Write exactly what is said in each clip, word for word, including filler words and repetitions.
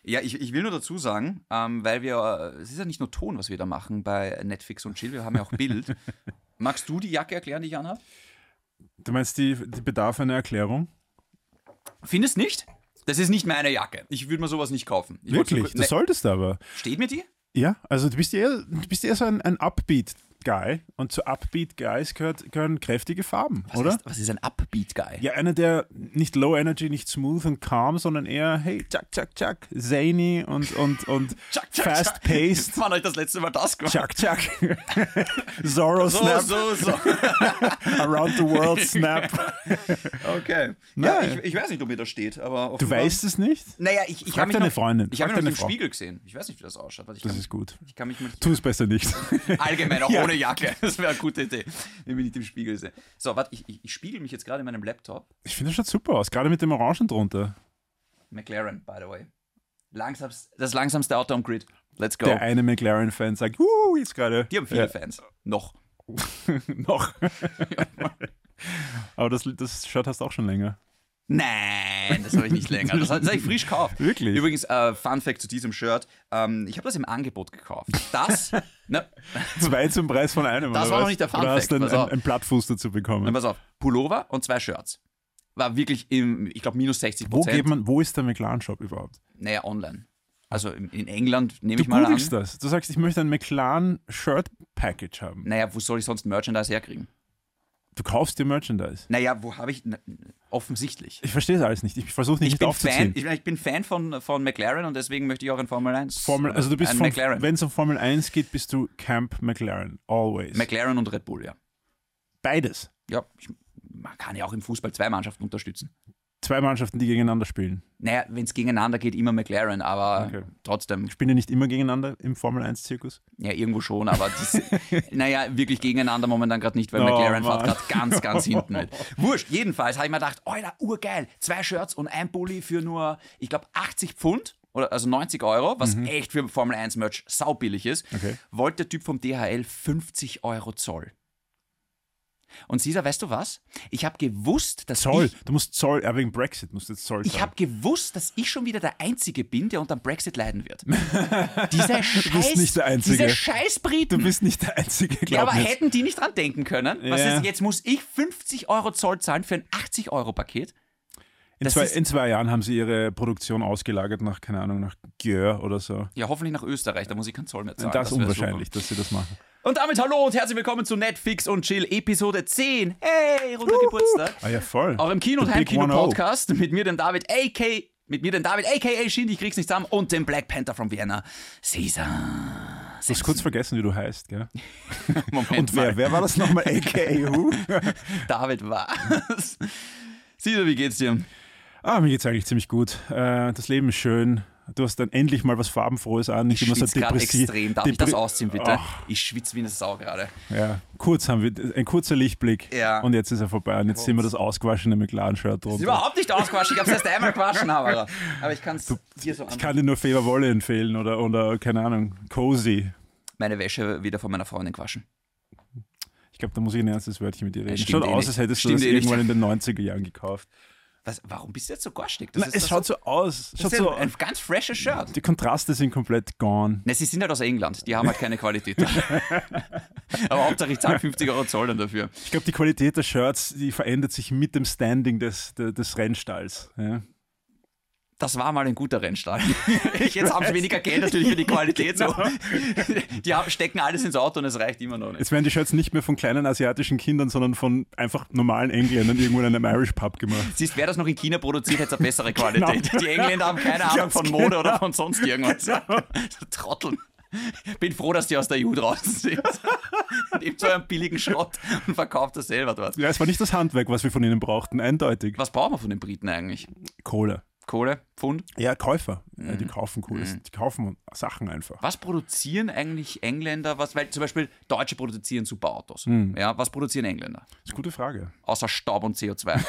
Ja, ich, ich will nur dazu sagen, ähm, weil wir, es ist ja nicht nur Ton, was wir da machen bei Netflix und Chill, wir haben ja auch Bild. Magst du die Jacke erklären, die ich anhabe? Du meinst, die, die bedarf einer Erklärung? Findest nicht? Das ist nicht meine Jacke. Ich würde mir sowas nicht kaufen. Ich Wirklich? wollte so, das ne, solltest du aber. Steht mir die? Ja, also du bist eher, du bist eher so ein, ein Upbeat-Guy und zu Upbeat-Guys gehört, gehören kräftige Farben, Was oder? Ist, was ist ein Upbeat-Guy? Ja, einer, der nicht Low Energy, nicht smooth und calm, sondern eher, hey, tschak, tschak, tschak, zany und, und, und Tschak, tschak, fast-paced. Wann habe ich das letzte Mal das gemacht? Tschak, tschak. Zorro So, Snap. so, so. Around the World Snap. Okay. Nein. Ja, ich, ich weiß nicht, ob mir das steht, aber Du offenbar- weißt es nicht? Naja, ich, ich Frag habe mich deine noch, Freundin. Ich habe Frag mich noch deine im Frau. Spiegel gesehen. Ich weiß nicht, wie das ausschaut. Warte, Ich Das kann, ist gut. ich kann mich mal Tu es besser nicht. allgemein auch Ja. ohne Jacke. Das wäre eine gute Idee, wenn ich nicht im Spiegel sehe. So, warte, ich, ich, ich spiegel mich jetzt gerade in meinem Laptop. Ich finde, das schaut super aus, gerade mit dem Orangen drunter. McLaren, by the way. Langsamst, das langsamste Auto am Grid. Let's go. Der eine McLaren-Fan sagt, uh, jetzt gerade. Die haben viele Ja. Fans. Noch. Noch. Aber das, das Shirt hast du auch schon länger. Nein, das habe ich nicht länger. Das, das habe ich frisch gekauft. Wirklich? Übrigens, äh, Fun Fact zu diesem Shirt. Ähm, ich habe das im Angebot gekauft. Das, ne, Zwei zum Preis von einem. Das oder war was? noch nicht der Fun Oder hast Fact, du einen, pass auf. einen, einen Plattfuß dazu na, bekommen? pass auf, Pullover und zwei Shirts. War wirklich im, ich glaube, minus sechzig Wo, Prozent. geht man, wo ist der McLaren-Shop überhaupt? Naja, online. Also in, in England nehme Du ich mal an. googelst das. Du sagst, ich möchte ein McLaren-Shirt-Package haben. Naja, wo soll ich sonst Merchandise herkriegen? Du kaufst dir Merchandise. Naja, wo habe ich... Na, offensichtlich. Ich verstehe es alles nicht. Ich versuche nicht, Ich nicht bin, aufzuziehen. Fan, ich, ich bin Fan von, von McLaren und deswegen möchte ich auch in Formel eins. Formel, also du bist ein von, McLaren. wenn es um Formel eins geht, bist du Camp McLaren. Always. McLaren und Red Bull, ja. Beides. Ja, ich, man kann ja auch im Fußball zwei Mannschaften unterstützen. Zwei Mannschaften, die gegeneinander spielen. Naja, wenn es gegeneinander geht, immer McLaren, aber Okay. trotzdem, Spielen die nicht immer gegeneinander im Formel eins Zirkus? ja, irgendwo schon, aber das, naja, wirklich gegeneinander momentan gerade nicht, weil Oh, McLaren fährt Mann. gerade ganz, ganz hinten mit. Wurscht, jedenfalls habe ich mir gedacht, Alter, urgeil, zwei Shirts und ein Pulli für nur, ich glaube, achtzig Pfund, oder also neunzig Euro, was echt für Formel eins Merch saubillig ist, Mhm. Okay. wollte der Typ vom D H L fünfzig Euro Zoll. Und Cesar, weißt du was? Ich habe gewusst, dass Zoll. ich... Du musst Zoll, ja, wegen Brexit musst du jetzt Zoll Ich zahlen. habe gewusst, dass ich schon wieder der Einzige bin, der unter dem Brexit leiden wird. Diese Scheiß, nicht der Einzige. Diese Scheißbriten. Du bist nicht der Einzige, ja, glaub aber mir. hätten die nicht dran denken können? Was Ja. ist, jetzt muss ich fünfzig Euro Zoll zahlen für ein achtzig Euro Paket? In das zwei, ist- in zwei Jahren haben sie ihre Produktion ausgelagert nach, keine Ahnung, nach Gjör oder so. Ja, hoffentlich nach Österreich, da muss ich keinen Zoll mehr zahlen. das ist wär unwahrscheinlich, super. dass sie das machen. Und damit hallo und herzlich willkommen zu Netflix und Chill Episode zehn. Hey, runder Geburtstag. Ah ja, voll. Eurem Kino- und The Big Heimkino-Podcast mit mir, dem David, a k a. Mit mir, dem David, a k a. Shindy, ich krieg's nicht zusammen, und dem Black Panther von Vienna, Caesar. Du hast kurz vergessen, wie du heißt, gell? Moment Und mal. wer, wer war das nochmal? A K A who? David was? Caesar, wie geht's dir? Ah, mir geht's eigentlich ziemlich gut. Äh, das Leben ist schön. Du hast dann endlich mal was Farbenfrohes an. Nicht Ich immer so schwitze gerade depressiv. extrem. Darf ich das Depri- ausziehen, bitte? Ach. Ich schwitze wie eine Sau gerade. Ja, kurz haben wir, ein kurzer Lichtblick Ja. und jetzt ist er vorbei und jetzt sehen wir das ausgewaschene McLaren-Shirt Ist drunter. überhaupt nicht ausgewaschen. Ich habe es erst einmal gewaschen, aber, aber ich kann es dir so Ich an. kann dir nur Feberwolle empfehlen oder, oder keine Ahnung, Cozy. Meine Wäsche wieder von meiner Freundin gewaschen. Ich glaube, da muss ich ein ernstes Wörtchen mit dir reden. stimmt Schaut eh aus, nicht. als hättest Stimmt du das eh nicht. irgendwann in den neunziger Jahren gekauft. Was, warum bist du jetzt so garstig? Das Na, ist es das schaut so aus. das Schaut ist so, ein, ein ganz freshes Shirt. die Kontraste sind komplett gone. Ne, sie sind halt aus England. Die haben halt keine Qualität. Aber Hauptsache ich zahle fünfzig Euro Zoll dann dafür. Ich glaube, die Qualität der Shirts, die verändert sich mit dem Standing des, des, des Rennstalls. Ja. Das war mal ein guter Rennstall. Jetzt haben sie weniger Geld natürlich für die Qualität. So. Die haben, stecken alles ins Auto und es reicht immer noch nicht. Jetzt werden die Shirts nicht mehr von kleinen asiatischen Kindern, sondern von einfach normalen Engländern irgendwo in einem Irish Pub gemacht. Siehst, wer das noch in China produziert, hätte es eine bessere Qualität. Genau. Die Engländer haben keine Ahnung Ganz von Mode genau. oder von sonst irgendwas. So Trotteln. Bin froh, dass die aus der E U draußen sind. Nehmt so einen billigen Schrott und verkauft das selber dort. Ja, es war nicht das Handwerk, was wir von ihnen brauchten, eindeutig. Was brauchen wir von den Briten eigentlich? Kohle. Kohle? Pfund? Ja, Käufer. Ja, Mhm. die kaufen Kohle. Die kaufen Sachen einfach. Was produzieren eigentlich Engländer? Was, weil zum Beispiel Deutsche produzieren super Autos. Hm. Ja, was produzieren Engländer? Das ist eine gute Frage. Außer Staub und C O zwei.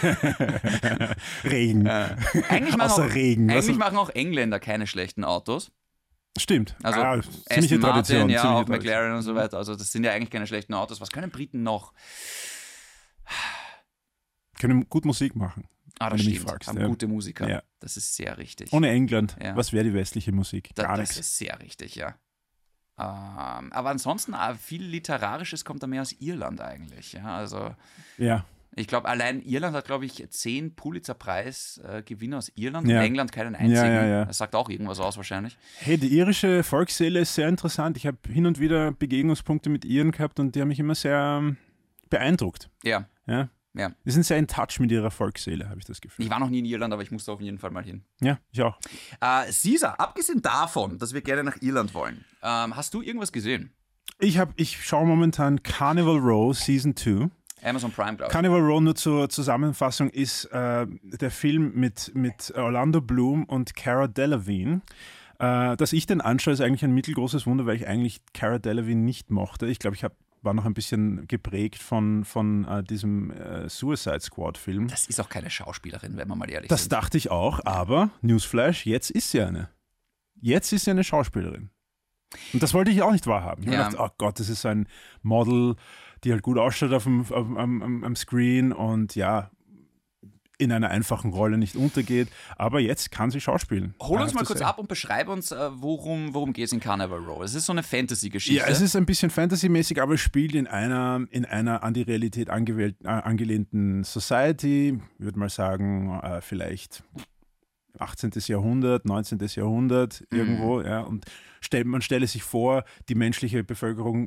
Regen. Eigentlich, machen Außer auch, Regen. Was- eigentlich machen auch Engländer keine schlechten Autos. Stimmt. Also ah, Aston ziemliche Tradition. Martin, ja, ziemliche auch Tradition. McLaren und so weiter. Also das sind ja eigentlich keine schlechten Autos. Was können Briten noch? Können gut Musik machen. Ah, wenn das du mich stimmt. fragst. Haben Ja. gute Musiker. Ja. Das ist sehr richtig. Ohne England, Ja. was wäre die westliche Musik? Da, Gar das nichts. ist sehr richtig, ja. Ähm, aber ansonsten, ah, viel Literarisches kommt da mehr aus Irland eigentlich. Ja, also Ja. ich glaube, allein Irland hat, glaube ich, zehn Pulitzer-Preis-Gewinner aus Irland Ja. und England keinen einzigen. Ja, ja, ja. Das sagt auch irgendwas aus wahrscheinlich. Hey, die irische Volksseele ist sehr interessant. Ich habe hin und wieder Begegnungspunkte mit Iren gehabt und die haben mich immer sehr ähm, beeindruckt. Ja, Ja? ja. Die sind sehr in touch mit ihrer Volksseele, habe ich das Gefühl. Ich war noch nie in Irland, aber ich musste auf jeden Fall mal hin. Ja, ich auch. Äh, Caesar, abgesehen davon, dass wir gerne nach Irland wollen, ähm, hast du irgendwas gesehen? Ich, hab, ich schaue momentan Carnival Row Season zwei. Amazon Prime, glaube ich. Carnival Row, nur zur Zusammenfassung, ist äh, der Film mit, mit Orlando Bloom und Cara Delevingne. Äh, dass ich den anschaue, ist eigentlich ein mittelgroßes Wunder, weil ich eigentlich Cara Delevingne nicht mochte. Ich glaube, ich hab, war noch ein bisschen geprägt von, von äh, diesem äh, Suicide Squad-Film. Das ist auch keine Schauspielerin, wenn wir mal ehrlich Das sind. dachte ich auch, aber Newsflash, jetzt ist sie eine. Jetzt ist sie eine Schauspielerin. Und das wollte ich auch nicht wahrhaben. Ich habe Ja. mir gedacht, oh Gott, das ist so ein Model, die halt gut ausschaut auf dem, auf, am, am, am Screen und ja, in einer einfachen Rolle nicht untergeht. Aber jetzt kann sie schauspielen. Hol I uns have mal to kurz say. ab und beschreib uns, äh, worum, worum geht es in Carnival Row. Es ist so eine Fantasy-Geschichte. Ja, es ist ein bisschen Fantasy-mäßig, aber es spielt in einer, in einer an die Realität angewählt, äh, angelehnten Society. Ich würde mal sagen, äh, vielleicht achtzehnten. Jahrhundert, neunzehnten. Jahrhundert irgendwo. Ja, und stell, man stelle sich vor, die menschliche Bevölkerung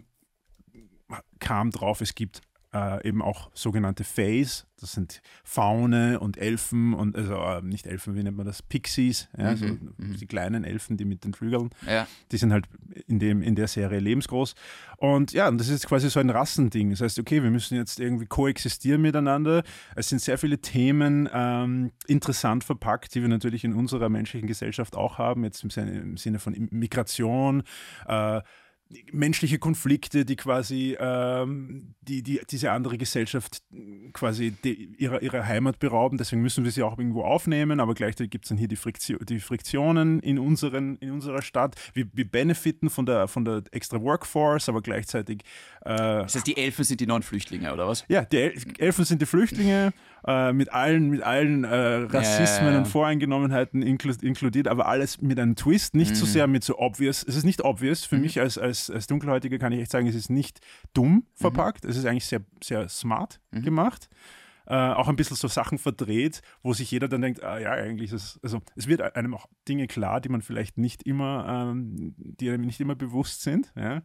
kam drauf, es gibt äh, eben auch sogenannte Fays, das sind Faune und Elfen und also äh, nicht Elfen, wie nennt man das? Pixies, ja, Mhm, so, mhm. die kleinen Elfen, die mit den Flügeln. Ja. Die sind halt in, dem, in der Serie lebensgroß. Und ja, und das ist jetzt quasi so ein Rassending. Das heißt, okay, wir müssen jetzt irgendwie koexistieren miteinander. Es sind sehr viele Themen ähm, interessant verpackt, die wir natürlich in unserer menschlichen Gesellschaft auch haben, jetzt im Sinne, im Sinne von Migration, äh, menschliche Konflikte, die quasi ähm, die, die, diese andere Gesellschaft quasi die, ihrer, ihrer Heimat berauben. Deswegen müssen wir sie auch irgendwo aufnehmen, aber gleichzeitig gibt es dann hier die, Friktio die Friktionen in, unseren, in unserer Stadt. Wir, wir benefiten von der, von der extra Workforce, aber gleichzeitig äh, Das heißt, die Elfen sind die neuen Flüchtlinge, oder was? ja, die El Elfen sind die Flüchtlinge, äh, mit allen, mit allen äh, Rassismen Ja, ja, ja. und Voreingenommenheiten inklu inkludiert, aber alles mit einem Twist, nicht so sehr mit so obvious. Es ist nicht obvious. Für mich als, als, als Dunkelhäutiger kann ich echt sagen, es ist nicht dumm verpackt. Es ist eigentlich sehr, sehr smart gemacht. Äh, auch ein bisschen so Sachen verdreht, wo sich jeder dann denkt, ah ja, eigentlich ist es, also es wird einem auch Dinge klar, die man vielleicht nicht immer, ähm, die einem nicht immer bewusst sind. Ja.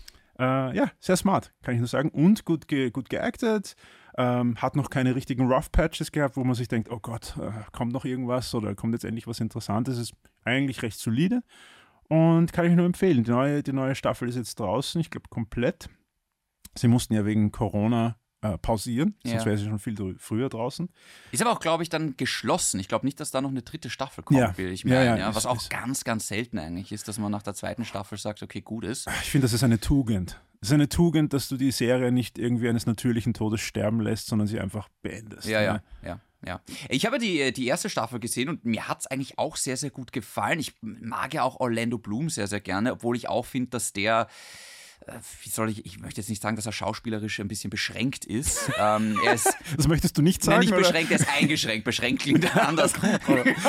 Äh, ja, sehr smart, kann ich nur sagen. Und gut, ge gut geactet. Ähm, hat noch keine richtigen Rough Patches gehabt, wo man sich denkt, oh Gott, äh, kommt noch irgendwas oder kommt jetzt endlich was Interessantes. Ist eigentlich recht solide und kann ich nur empfehlen. Die neue, die neue Staffel ist jetzt draußen, ich glaube komplett. Sie mussten ja wegen Corona äh, pausieren, Ja. sonst wäre sie schon viel dr- früher draußen. Ist aber auch, glaube ich, dann geschlossen. Ich glaube nicht, dass da noch eine dritte Staffel kommt, Ja. will ich mir Ja, ein, ja, ja. ist- Was auch ist- ganz, ganz selten eigentlich ist, dass man nach der zweiten Staffel sagt, okay, gut ist. Ich finde, das ist eine Tugend. Es ist eine Tugend, dass du die Serie nicht irgendwie eines natürlichen Todes sterben lässt, sondern sie einfach beendest. Ja, ja, ja. Ja. Ich habe die, die erste Staffel gesehen und mir hat es eigentlich auch sehr, sehr gut gefallen. Ich mag ja auch Orlando Bloom sehr, sehr gerne, obwohl ich auch finde, dass der, äh, wie soll ich, ich möchte jetzt nicht sagen, dass er schauspielerisch ein bisschen beschränkt ist. ähm, er ist Das möchtest du nicht sagen? Nein, nicht oder? beschränkt, er ist eingeschränkt. Beschränkt klingt anders. Nein,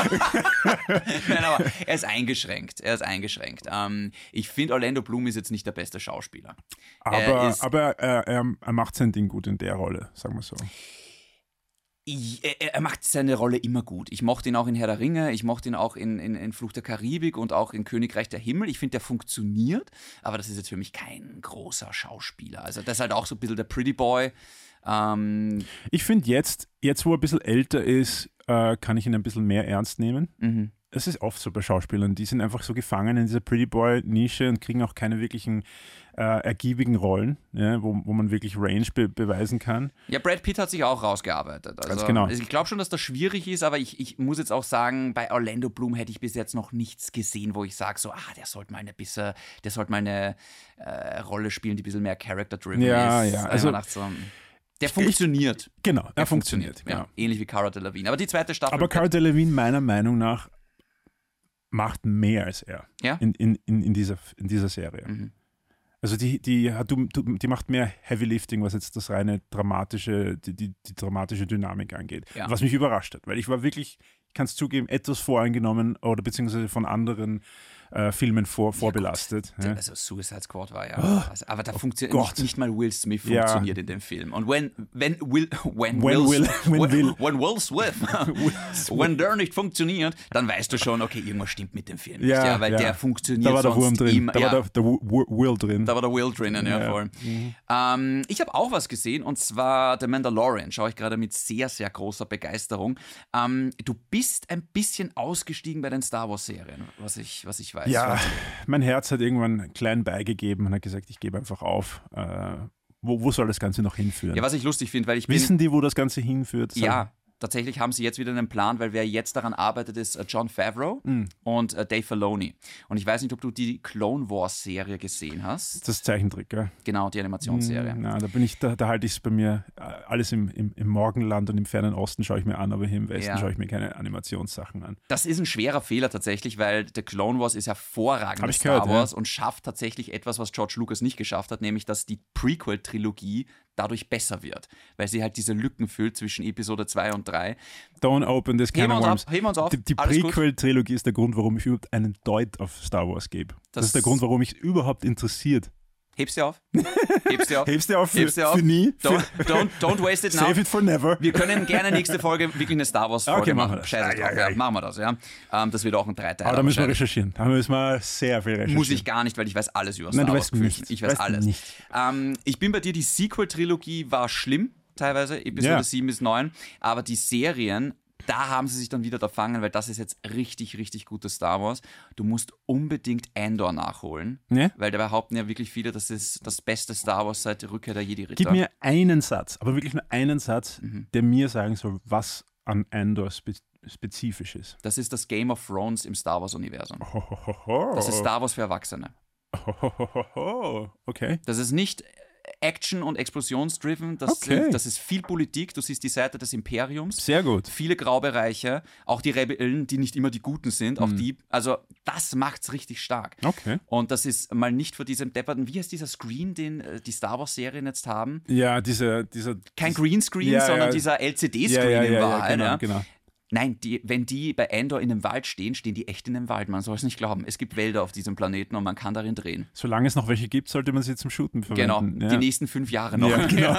aber er ist eingeschränkt. Er ist eingeschränkt. Ähm, ich finde, Orlando Bloom ist jetzt nicht der beste Schauspieler. Aber, Er ist- aber er, er, er macht sein Ding gut in der Rolle, sagen wir so. Ich, er, er macht seine Rolle immer gut. Ich mochte ihn auch in Herr der Ringe, ich mochte ihn auch in, in, in Fluch der Karibik und auch in Königreich der Himmel. Ich finde, der funktioniert, aber das ist jetzt für mich kein großer Schauspieler. Also das ist halt auch so ein bisschen der Pretty Boy. Ähm, Ich finde jetzt, jetzt wo er ein bisschen älter ist, äh, kann ich ihn ein bisschen mehr ernst nehmen. mhm. Es ist oft so bei Schauspielern, die sind einfach so gefangen in dieser Pretty Boy-Nische und kriegen auch keine wirklichen äh, ergiebigen Rollen, ja, wo, wo man wirklich Range be beweisen kann. Ja, Brad Pitt hat sich auch rausgearbeitet. Also, Ganz genau. also ich glaube schon, dass das schwierig ist, aber ich, ich muss jetzt auch sagen, bei Orlando Bloom hätte ich bis jetzt noch nichts gesehen, wo ich sage, so, ah, der sollte mal eine bisschen, der sollte mal eine äh, Rolle spielen, die ein bisschen mehr Character-driven Ja, ist. ja, Also, also- man dachte so, der funktioniert. Genau, er Der funktioniert. Ja, Genau. ähnlich wie Cara Delevingne. Aber die zweite Staffel. Aber Cara Delevingne meiner Meinung nach macht mehr als er Ja? in, in, in, in, dieser, in dieser Serie. Mhm. Also die, die, hat, du, du- die macht mehr Heavy Lifting, was jetzt das reine dramatische, die, die, die dramatische Dynamik angeht. Ja. Was mich überrascht hat, weil ich war wirklich, ich kann es zugeben, etwas voreingenommen oder beziehungsweise von anderen äh, Filmen vor, vorbelastet. Ja. Also Suicide Squad war ja. Also, aber da funktioniert Gott. nicht, nicht mal Will Smith Ja. funktioniert in dem Film. Und wenn, wenn Will, when, When Will, Will- when when, Will. when Will Smith, when der nicht funktioniert, dann weißt du schon, okay, irgendwas stimmt mit dem Film nicht, Ja, ja, weil ja. der funktioniert Da war der sonst Wurm drin, immer. da ja. war der, der Wu- Wu- Will drin. Da war der Will drinnen, ja, Ja. voll. Ähm, ich habe auch was gesehen und zwar The Mandalorian. Schaue ich gerade mit sehr, sehr großer Begeisterung. Ähm, du bist ein bisschen ausgestiegen bei den Star Wars-Serien, was ich, was ich weiß. Ja, mein Herz hat irgendwann klein beigegeben und hat gesagt, ich gebe einfach auf. Äh, wo, wo soll das Ganze noch hinführen? Ja, was ich lustig finde, weil ich bin. Wissen die, wo das Ganze hinführt? Sag- Ja, tatsächlich haben sie jetzt wieder einen Plan, weil wer jetzt daran arbeitet, ist äh, Jon Favreau und äh, Dave Filoni. Und ich weiß nicht, ob du die Clone Wars Serie gesehen hast. Das ist Zeichentrick, gell? Genau, die Animationsserie. Na, da bin ich, da, da halte ich es bei mir, äh, alles im, im, im Morgenland und im fernen Osten schaue ich mir an, aber hier im Westen Ja. schaue ich mir keine Animationssachen an. Das ist ein schwerer Fehler tatsächlich, weil der Clone Wars ist Hab hervorragendes ich gehört, Star Wars ja. und schafft tatsächlich etwas, was George Lucas nicht geschafft hat, nämlich dass die Prequel-Trilogie dadurch besser wird, weil sie halt diese Lücken füllt zwischen Episode zwei und drei. Don't open this can Heben wir of uns worms. auf, heben wir uns auf. Die, die Alles gut. Prequel-Trilogie ist der Grund, warum ich überhaupt einen Deut auf Star Wars gebe. Das, Das- ist der Grund, warum mich überhaupt interessiert. Hebst du auf? Hebst du auf? Hebst du auf für, Hebst du auf? für nie? Don't, Für, don't, don't waste it now. save it for never. Wir können gerne nächste Folge wirklich eine Star Wars Folge Okay, machen machen. wir das. Scheiße Ja, drauf, ja, ja, ja. machen wir das, ja. Ähm, das wird auch ein Dreiteiler. Aber da müssen wir wahrscheinlich. recherchieren. Da müssen wir sehr viel recherchieren. Muss ich gar nicht, weil ich weiß alles über Nein, Star du Wars. weißt Geschichten. nichts. Ich weiß Weißt alles. nichts. Ähm, ich bin bei dir, die Sequel-Trilogie war schlimm, teilweise, Episode Ja. sieben bis neun. Aber die Serien, da haben sie sich dann wieder da fangen, weil das ist jetzt richtig, richtig gutes Star Wars. Du musst unbedingt Andor nachholen, Ja? weil da behaupten ja wirklich viele, das ist das beste Star Wars seit der Rückkehr der Jedi-Ritter. Gib mir einen Satz, aber wirklich nur einen Satz, Mhm. der mir sagen soll, was an Andor spe spezifisch ist. Das ist das Game of Thrones im Star Wars-Universum. Hohoho. Das ist Star Wars für Erwachsene. Hohoho. Okay. Das ist nicht Action- und Explosionsdriven, das, Okay. sind, das ist viel Politik. Du siehst die Seite des Imperiums, Sehr gut. viele Graubereiche, auch die Rebellen, die nicht immer die Guten sind, Mhm. auch die, also das macht's richtig stark. Okay. Und das ist mal nicht vor diesem depperten, wie heißt dieser Screen, den äh, die Star Wars-Serien jetzt haben? Ja, dieser. dieser Kein Greenscreen, Ja, sondern ja. dieser L C D-Screen ja, ja, in ja, Wahrheit. genau, ja. genau. Nein, die, wenn die bei Andor in einem Wald stehen, stehen die echt in einem Wald. Man soll es nicht glauben. Es gibt Wälder auf diesem Planeten und man kann darin drehen. Solange es noch welche gibt, sollte man sie zum Shooten Genau, verwenden. Ja. die nächsten fünf Jahre noch. Ja, genau.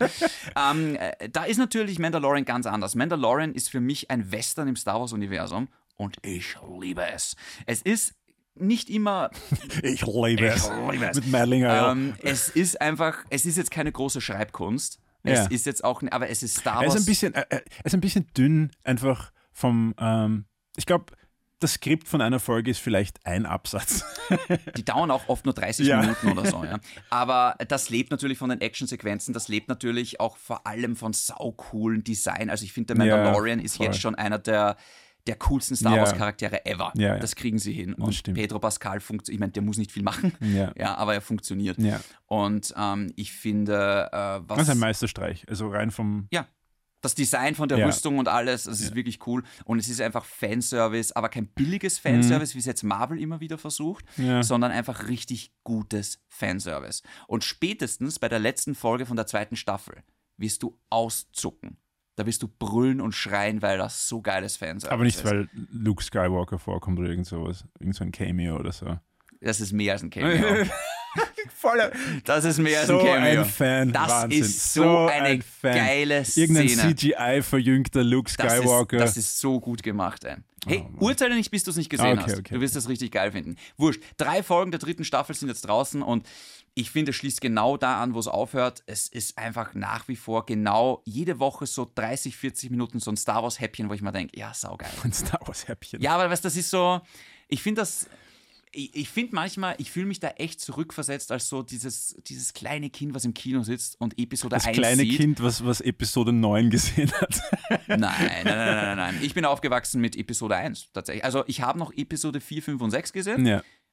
ähm, äh, da ist natürlich Mandalorian ganz anders. Mandalorian ist für mich ein Western im Star Wars-Universum und ich liebe es. Es ist nicht immer, Ich liebe es. Ich liebe es. Mit Merlinger, ja. ähm, es ist einfach, es ist jetzt keine große Schreibkunst. Es Ja. ist jetzt auch, aber es ist Star Er Wars. ist ein bisschen, er, er ist ein bisschen dünn, einfach vom, ähm, ich glaube, das Skript von einer Folge ist vielleicht ein Absatz. Die dauern auch oft nur dreißig Ja. Minuten oder so. Ja. Aber das lebt natürlich von den Actionsequenzen, das lebt natürlich auch vor allem von saucoolen Design. Also ich finde, der Ja, Mandalorian ist voll. jetzt schon einer der, der coolsten Star Ja. Wars-Charaktere ever. Ja, ja. Das kriegen sie hin. Und stimmt. Pedro Pascal funktioniert, ich meine, der muss nicht viel machen, Ja. ja, aber er funktioniert. Ja. Und ähm, ich finde, äh, was... Das ist ein Meisterstreich. Also rein vom. Ja. Das Design von der Ja. Rüstung und alles, das ist wirklich cool. Und es ist einfach Fanservice, aber kein billiges Fanservice, wie es jetzt Marvel immer wieder versucht, Mhm. Ja. sondern einfach richtig gutes Fanservice. Und spätestens bei der letzten Folge von der zweiten Staffel wirst du auszucken. Da wirst du brüllen und schreien, weil das so geiles Fanservice Aber nicht, ist. weil Luke Skywalker vorkommt oder irgend sowas. Irgend so ein Cameo oder so. Das ist mehr als ein Cameo. Voller. Das ist mehr als So ein Cameo. ein Fan. Das Wahnsinn. ist so eine ein Fan. geile Irgendein Szene. C G I-verjüngter Luke Das ist, Skywalker. das ist so gut gemacht, ey. Hey, Oh, Mann. urteile nicht, bis du es nicht gesehen Okay, hast. okay, Du wirst das richtig geil finden. Wurscht. Drei Folgen der dritten Staffel sind jetzt draußen und ich finde, es schließt genau da an, wo es aufhört. Es ist einfach nach wie vor genau jede Woche so dreißig, vierzig Minuten so ein Star Wars-Häppchen, wo ich mir denke, ja, saugeil. ein Star Wars-Häppchen. Ja, aber weißt, das ist so, ich finde das, ich, ich finde manchmal, ich fühle mich da echt zurückversetzt als so dieses, dieses kleine Kind, was im Kino sitzt und Episode Das eins kleine sieht. Kind, was, was Episode neun gesehen hat. Nein, nein, nein, nein, nein, nein. Ich bin aufgewachsen mit Episode eins tatsächlich. Also ich habe noch Episode vier, fünf und sechs gesehen. Ja.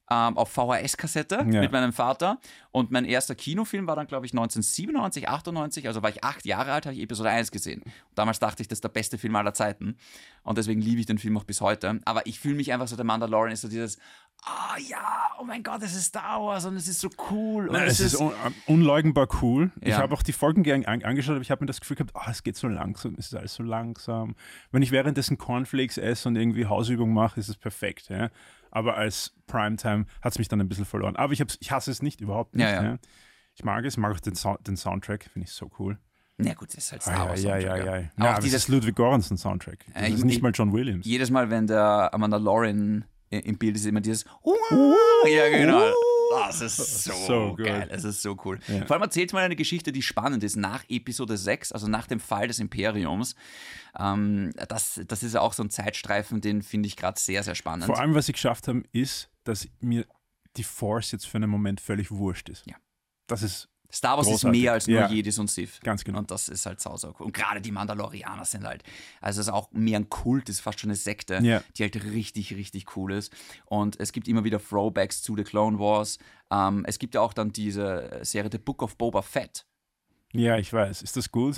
ähm, auf V H S-Kassette Ja. mit meinem Vater. Und mein erster Kinofilm war dann, glaube ich, neunzehnhundertsiebenundneunzig, achtundneunzig, also war ich acht Jahre alt, habe ich Episode eins gesehen. Und damals dachte ich, das ist der beste Film aller Zeiten. Und deswegen liebe ich den Film auch bis heute. Aber ich fühle mich einfach so, der Mandalorian ist so dieses, ah oh, ja, oh mein Gott, es ist Star Wars und es ist so cool. Und Nein, es, es ist ist un unleugnbar cool. Ich Ja. habe auch die Folgen gern an angeschaut, aber ich habe mir das Gefühl gehabt, oh, es geht so langsam, es ist alles so langsam. Wenn ich währenddessen Cornflakes esse und irgendwie Hausübung mache, ist es perfekt. Ja? Aber als Primetime hat es mich dann ein bisschen verloren. Aber ich, hab's, ich hasse es nicht, überhaupt nicht. Ja, ja. Ja? Ich mag es, mag auch den, so den Soundtrack, finde ich so cool. na gut, das ist halt Star Ah, Wars. ja, ja, ja, Soundtrack, ja. Aber ja auch aber das dieses, ist Ludwig Göransson-Soundtrack. Das Äh, ich- ist nicht ich- mal John Williams. jedes Mal, wenn der Mandalorian i- im Bild ist, immer dieses ja, genau. Das ist so, So gut. geil. Es ist so cool. Ja. Vor allem erzählt mal eine Geschichte, die spannend ist, nach Episode sechs, also nach dem Fall des Imperiums. Ähm, das, das ist ja auch so ein Zeitstreifen, den finde ich gerade sehr, sehr spannend. Vor allem, was sie geschafft haben, ist, dass mir die Force jetzt für einen Moment völlig wurscht ist. Ja. Das ist Star Wars großartig. ist mehr als nur Ja. Jedis und Sith. ganz genau. Und das ist halt sau, sau cool. Und gerade die Mandalorianer sind halt, also es ist auch mehr ein Kult, ist fast schon eine Sekte, Ja. die halt richtig, richtig cool ist. Und es gibt immer wieder Throwbacks zu The Clone Wars. Ähm, es gibt ja auch dann diese Serie The Book of Boba Fett. Ja, ich weiß. Ist das gut?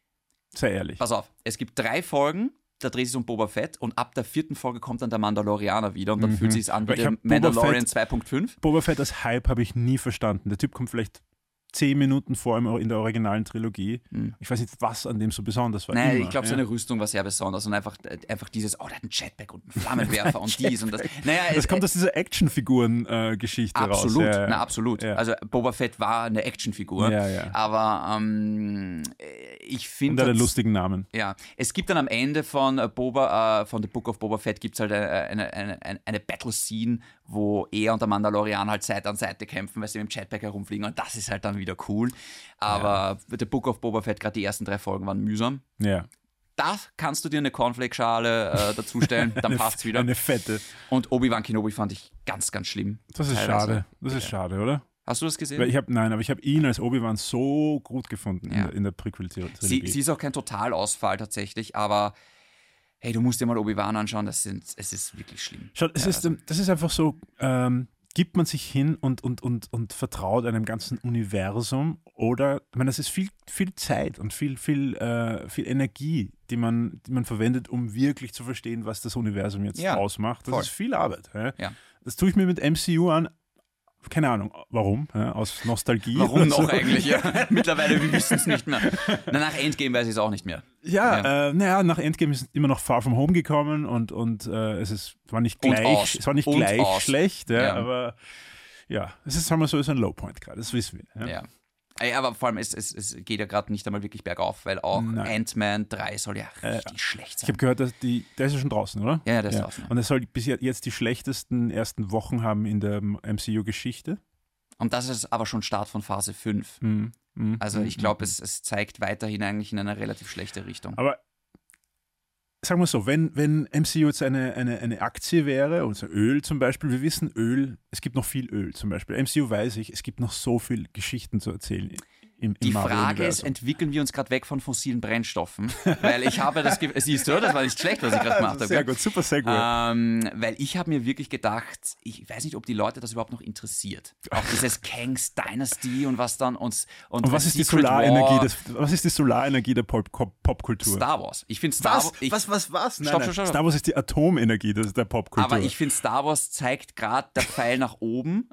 Sei ehrlich. Pass auf, es gibt drei Folgen, da dreht es um Boba Fett und ab der vierten Folge kommt dann der Mandalorianer wieder und dann Mhm. fühlt sich an wie Weil ich der hab Boba Mandalorian Fett- zwei Punkt fünf. Boba Fett als Hype habe ich nie verstanden. Der Typ kommt vielleicht zehn Minuten vor ihm in der originalen Trilogie. Mhm. Ich weiß nicht, was an dem so besonders war. Nein, Immer, ich glaube, ja. seine Rüstung war sehr besonders und einfach, einfach dieses, oh, der hat einen Jetpack und einen Flammenwerfer und dies und das. Naja, Das es, kommt aus dieser Actionfiguren-Geschichte raus. absolut, Ja, ja. na absolut. Ja. Also Boba Fett war eine Actionfigur, Ja, ja. aber ähm, ich Und finde, er hat einen lustigen Namen. ja, es gibt dann am Ende von äh, Boba, äh, von The Book of Boba Fett gibt es halt eine, eine, eine, eine- eine Battle-Scene, wo er und der Mandalorian halt Seite an Seite kämpfen, weil sie mit dem Jetpack herumfliegen und das ist halt dann wieder cool. Aber The Book of Boba Fett, gerade die ersten drei Folgen waren mühsam. Ja. Da kannst du dir eine Cornflake-Schale äh, dazustellen, dann Eine- passt's wieder. Eine fette. Und Obi-Wan Kenobi fand ich ganz, ganz schlimm. Das ist Teilweise. schade. Das ist schade, oder? Hast du das gesehen? Weil ich hab, nein, aber ich habe ihn als Obi-Wan so gut gefunden Ja. in der, in der Prequel-Trilogie. sie, sie ist auch kein Totalausfall tatsächlich, aber hey, du musst dir mal Obi-Wan anschauen, das sind, es ist wirklich schlimm. Schaut, es ist, ähm, das ist einfach so, ähm, gibt man sich hin und, und, und, und vertraut einem ganzen Universum oder, ich meine, das ist viel, viel Zeit und viel, viel, äh, viel Energie, die man, die man verwendet, um wirklich zu verstehen, was das Universum jetzt Ja, ausmacht. Das voll. ist viel Arbeit. Ja? Ja. Das tue ich mir mit M C U an. Keine Ahnung, warum? Ja, aus Nostalgie. Warum oder noch so. eigentlich? Ja. Mittlerweile, wir wissen es nicht mehr. Na, nach Endgame weiß ich es auch nicht mehr. Ja, Ja. Äh, naja, nach Endgame ist immer noch Far From Home gekommen und, und äh, es ist, war nicht Und gleich, aus. es war nicht Und gleich aus. schlecht, ja, Ja. aber ja, es ist, sagen wir so, ist ein Lowpoint gerade, das wissen wir. Ja. Ja. Ey, aber vor allem, es, es, es geht ja gerade nicht einmal wirklich bergauf, weil auch Nein. Ant-Man drei soll ja richtig schlecht Ich sein. habe gehört, dass die, der ist ja schon draußen, oder? Ja, ja, der ist draußen. Und er soll bis jetzt die schlechtesten ersten Wochen haben in der M C U-Geschichte. Und das ist aber schon Start von Phase fünf. Mhm. Mhm. Also ich Mhm. glaube, es, es zeigt weiterhin eigentlich in eine relativ schlechte Richtung. Aber sagen wir so, wenn, wenn M C U jetzt eine, eine, eine Aktie wäre, also Öl zum Beispiel, wir wissen Öl, es gibt noch viel Öl zum Beispiel. M C U weiß ich, es gibt noch so viel Geschichten zu erzählen im, im Die Frage ist, Marvel-Universum. entwickeln wir uns gerade weg von fossilen Brennstoffen? Weil ich habe das Gefühl, siehst du, das war nicht schlecht, was ich gerade gemacht habe. Sehr gell? gut, super Segway. Ähm, weil ich habe mir wirklich gedacht, ich weiß nicht, ob die Leute das überhaupt noch interessiert. Auch dieses Kangs Dynasty und was dann uns und, Und was ist, die Secret Solarenergie War, des, was ist die Solarenergie der Pop- Pop- Popkultur? Star Wars. Ich finde Star Wars. Ich, was, was? Nein, Stopp, nein. stopp, stopp. Star Wars ist die Atomenergie des, der Popkultur. aber ich finde, Star Wars zeigt gerade der Pfeil nach oben.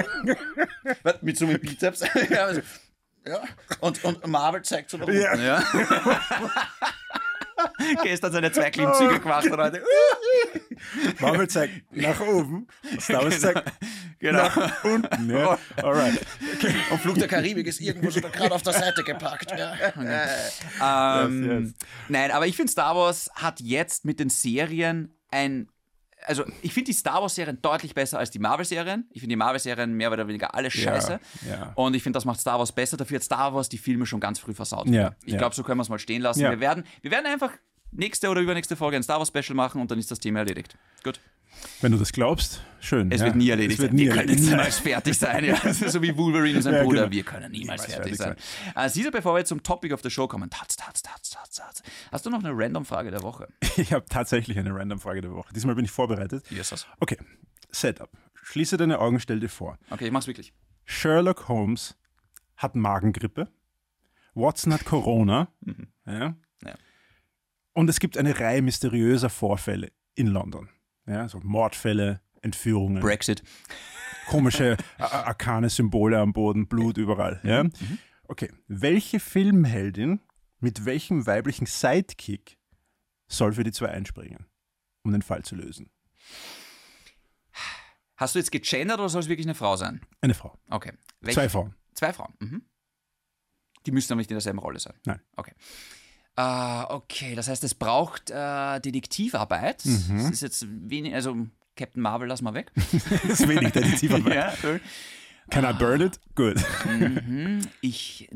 Mit so einem Bizeps. Ja, also, ja. Und, und Marvel zeigt so nach unten. Ja. Ja. Gestern seine zwei Klimmzüge gemacht und heute. Marvel zeigt nach oben, Star Wars zeigt Genau. nach unten. Ja. Alright. Und Flug der Karibik ist irgendwo so gerade auf der Seite geparkt. Ja. Ähm, Yes, yes. Nein, aber ich finde, Star Wars hat jetzt mit den Serien ein. Also, ich finde die Star Wars-Serien deutlich besser als die Marvel-Serien. Ich finde die Marvel-Serien mehr oder weniger alle scheiße. ja. Und ich finde, das macht Star Wars besser. Dafür hat Star Wars die Filme schon ganz früh versaut. Ja, Ich ja. glaube, so können wir es mal stehen lassen. Ja. Wir, werden, wir werden einfach nächste oder übernächste Folge ein Star Wars-Special machen und dann ist das Thema erledigt. Gut. Wenn du das glaubst, schön. Es ja. wird nie erledigt Es wird sein. nie Wir können erledigt sein. niemals fertig sein. Ja. So wie Wolverine und sein Ja, Bruder. genau. Wir können niemals, Niemals fertig, fertig sein. Also, Cesar, bevor wir jetzt zum Topic of the Show kommen, tats, tats, tats, tats, tats. Hast du noch eine Random-Frage der Woche? Ich habe tatsächlich eine Random-Frage der Woche. Diesmal bin ich vorbereitet. Jesus. Okay, Setup. Schließe deine Augen, stell dir vor. Okay, ich mach's wirklich. Sherlock Holmes hat Magengrippe. Watson hat Corona. Mhm. Ja. Ja. Und es gibt eine Reihe mysteriöser Vorfälle in London. Ja, so Mordfälle, Entführungen, Brexit. komische, arkane Symbole am Boden, Blut überall. Ja. Mhm. Okay, welche Filmheldin mit welchem weiblichen Sidekick soll für die zwei einspringen, um den Fall zu lösen? Hast du jetzt gegendert oder soll es wirklich eine Frau sein? Eine Frau. Okay. Zwei Frauen. Zwei Frauen. Mhm. Die müssen aber nicht in derselben Rolle sein. Nein. Okay. Uh, okay, das heißt, es braucht äh, Detektivarbeit. Mhm. Das ist jetzt wenig, also Captain Marvel, lass mal weg. Das ist wenig Detektivarbeit. Ja, cool. Can I burn it? Good. Mhm. Ich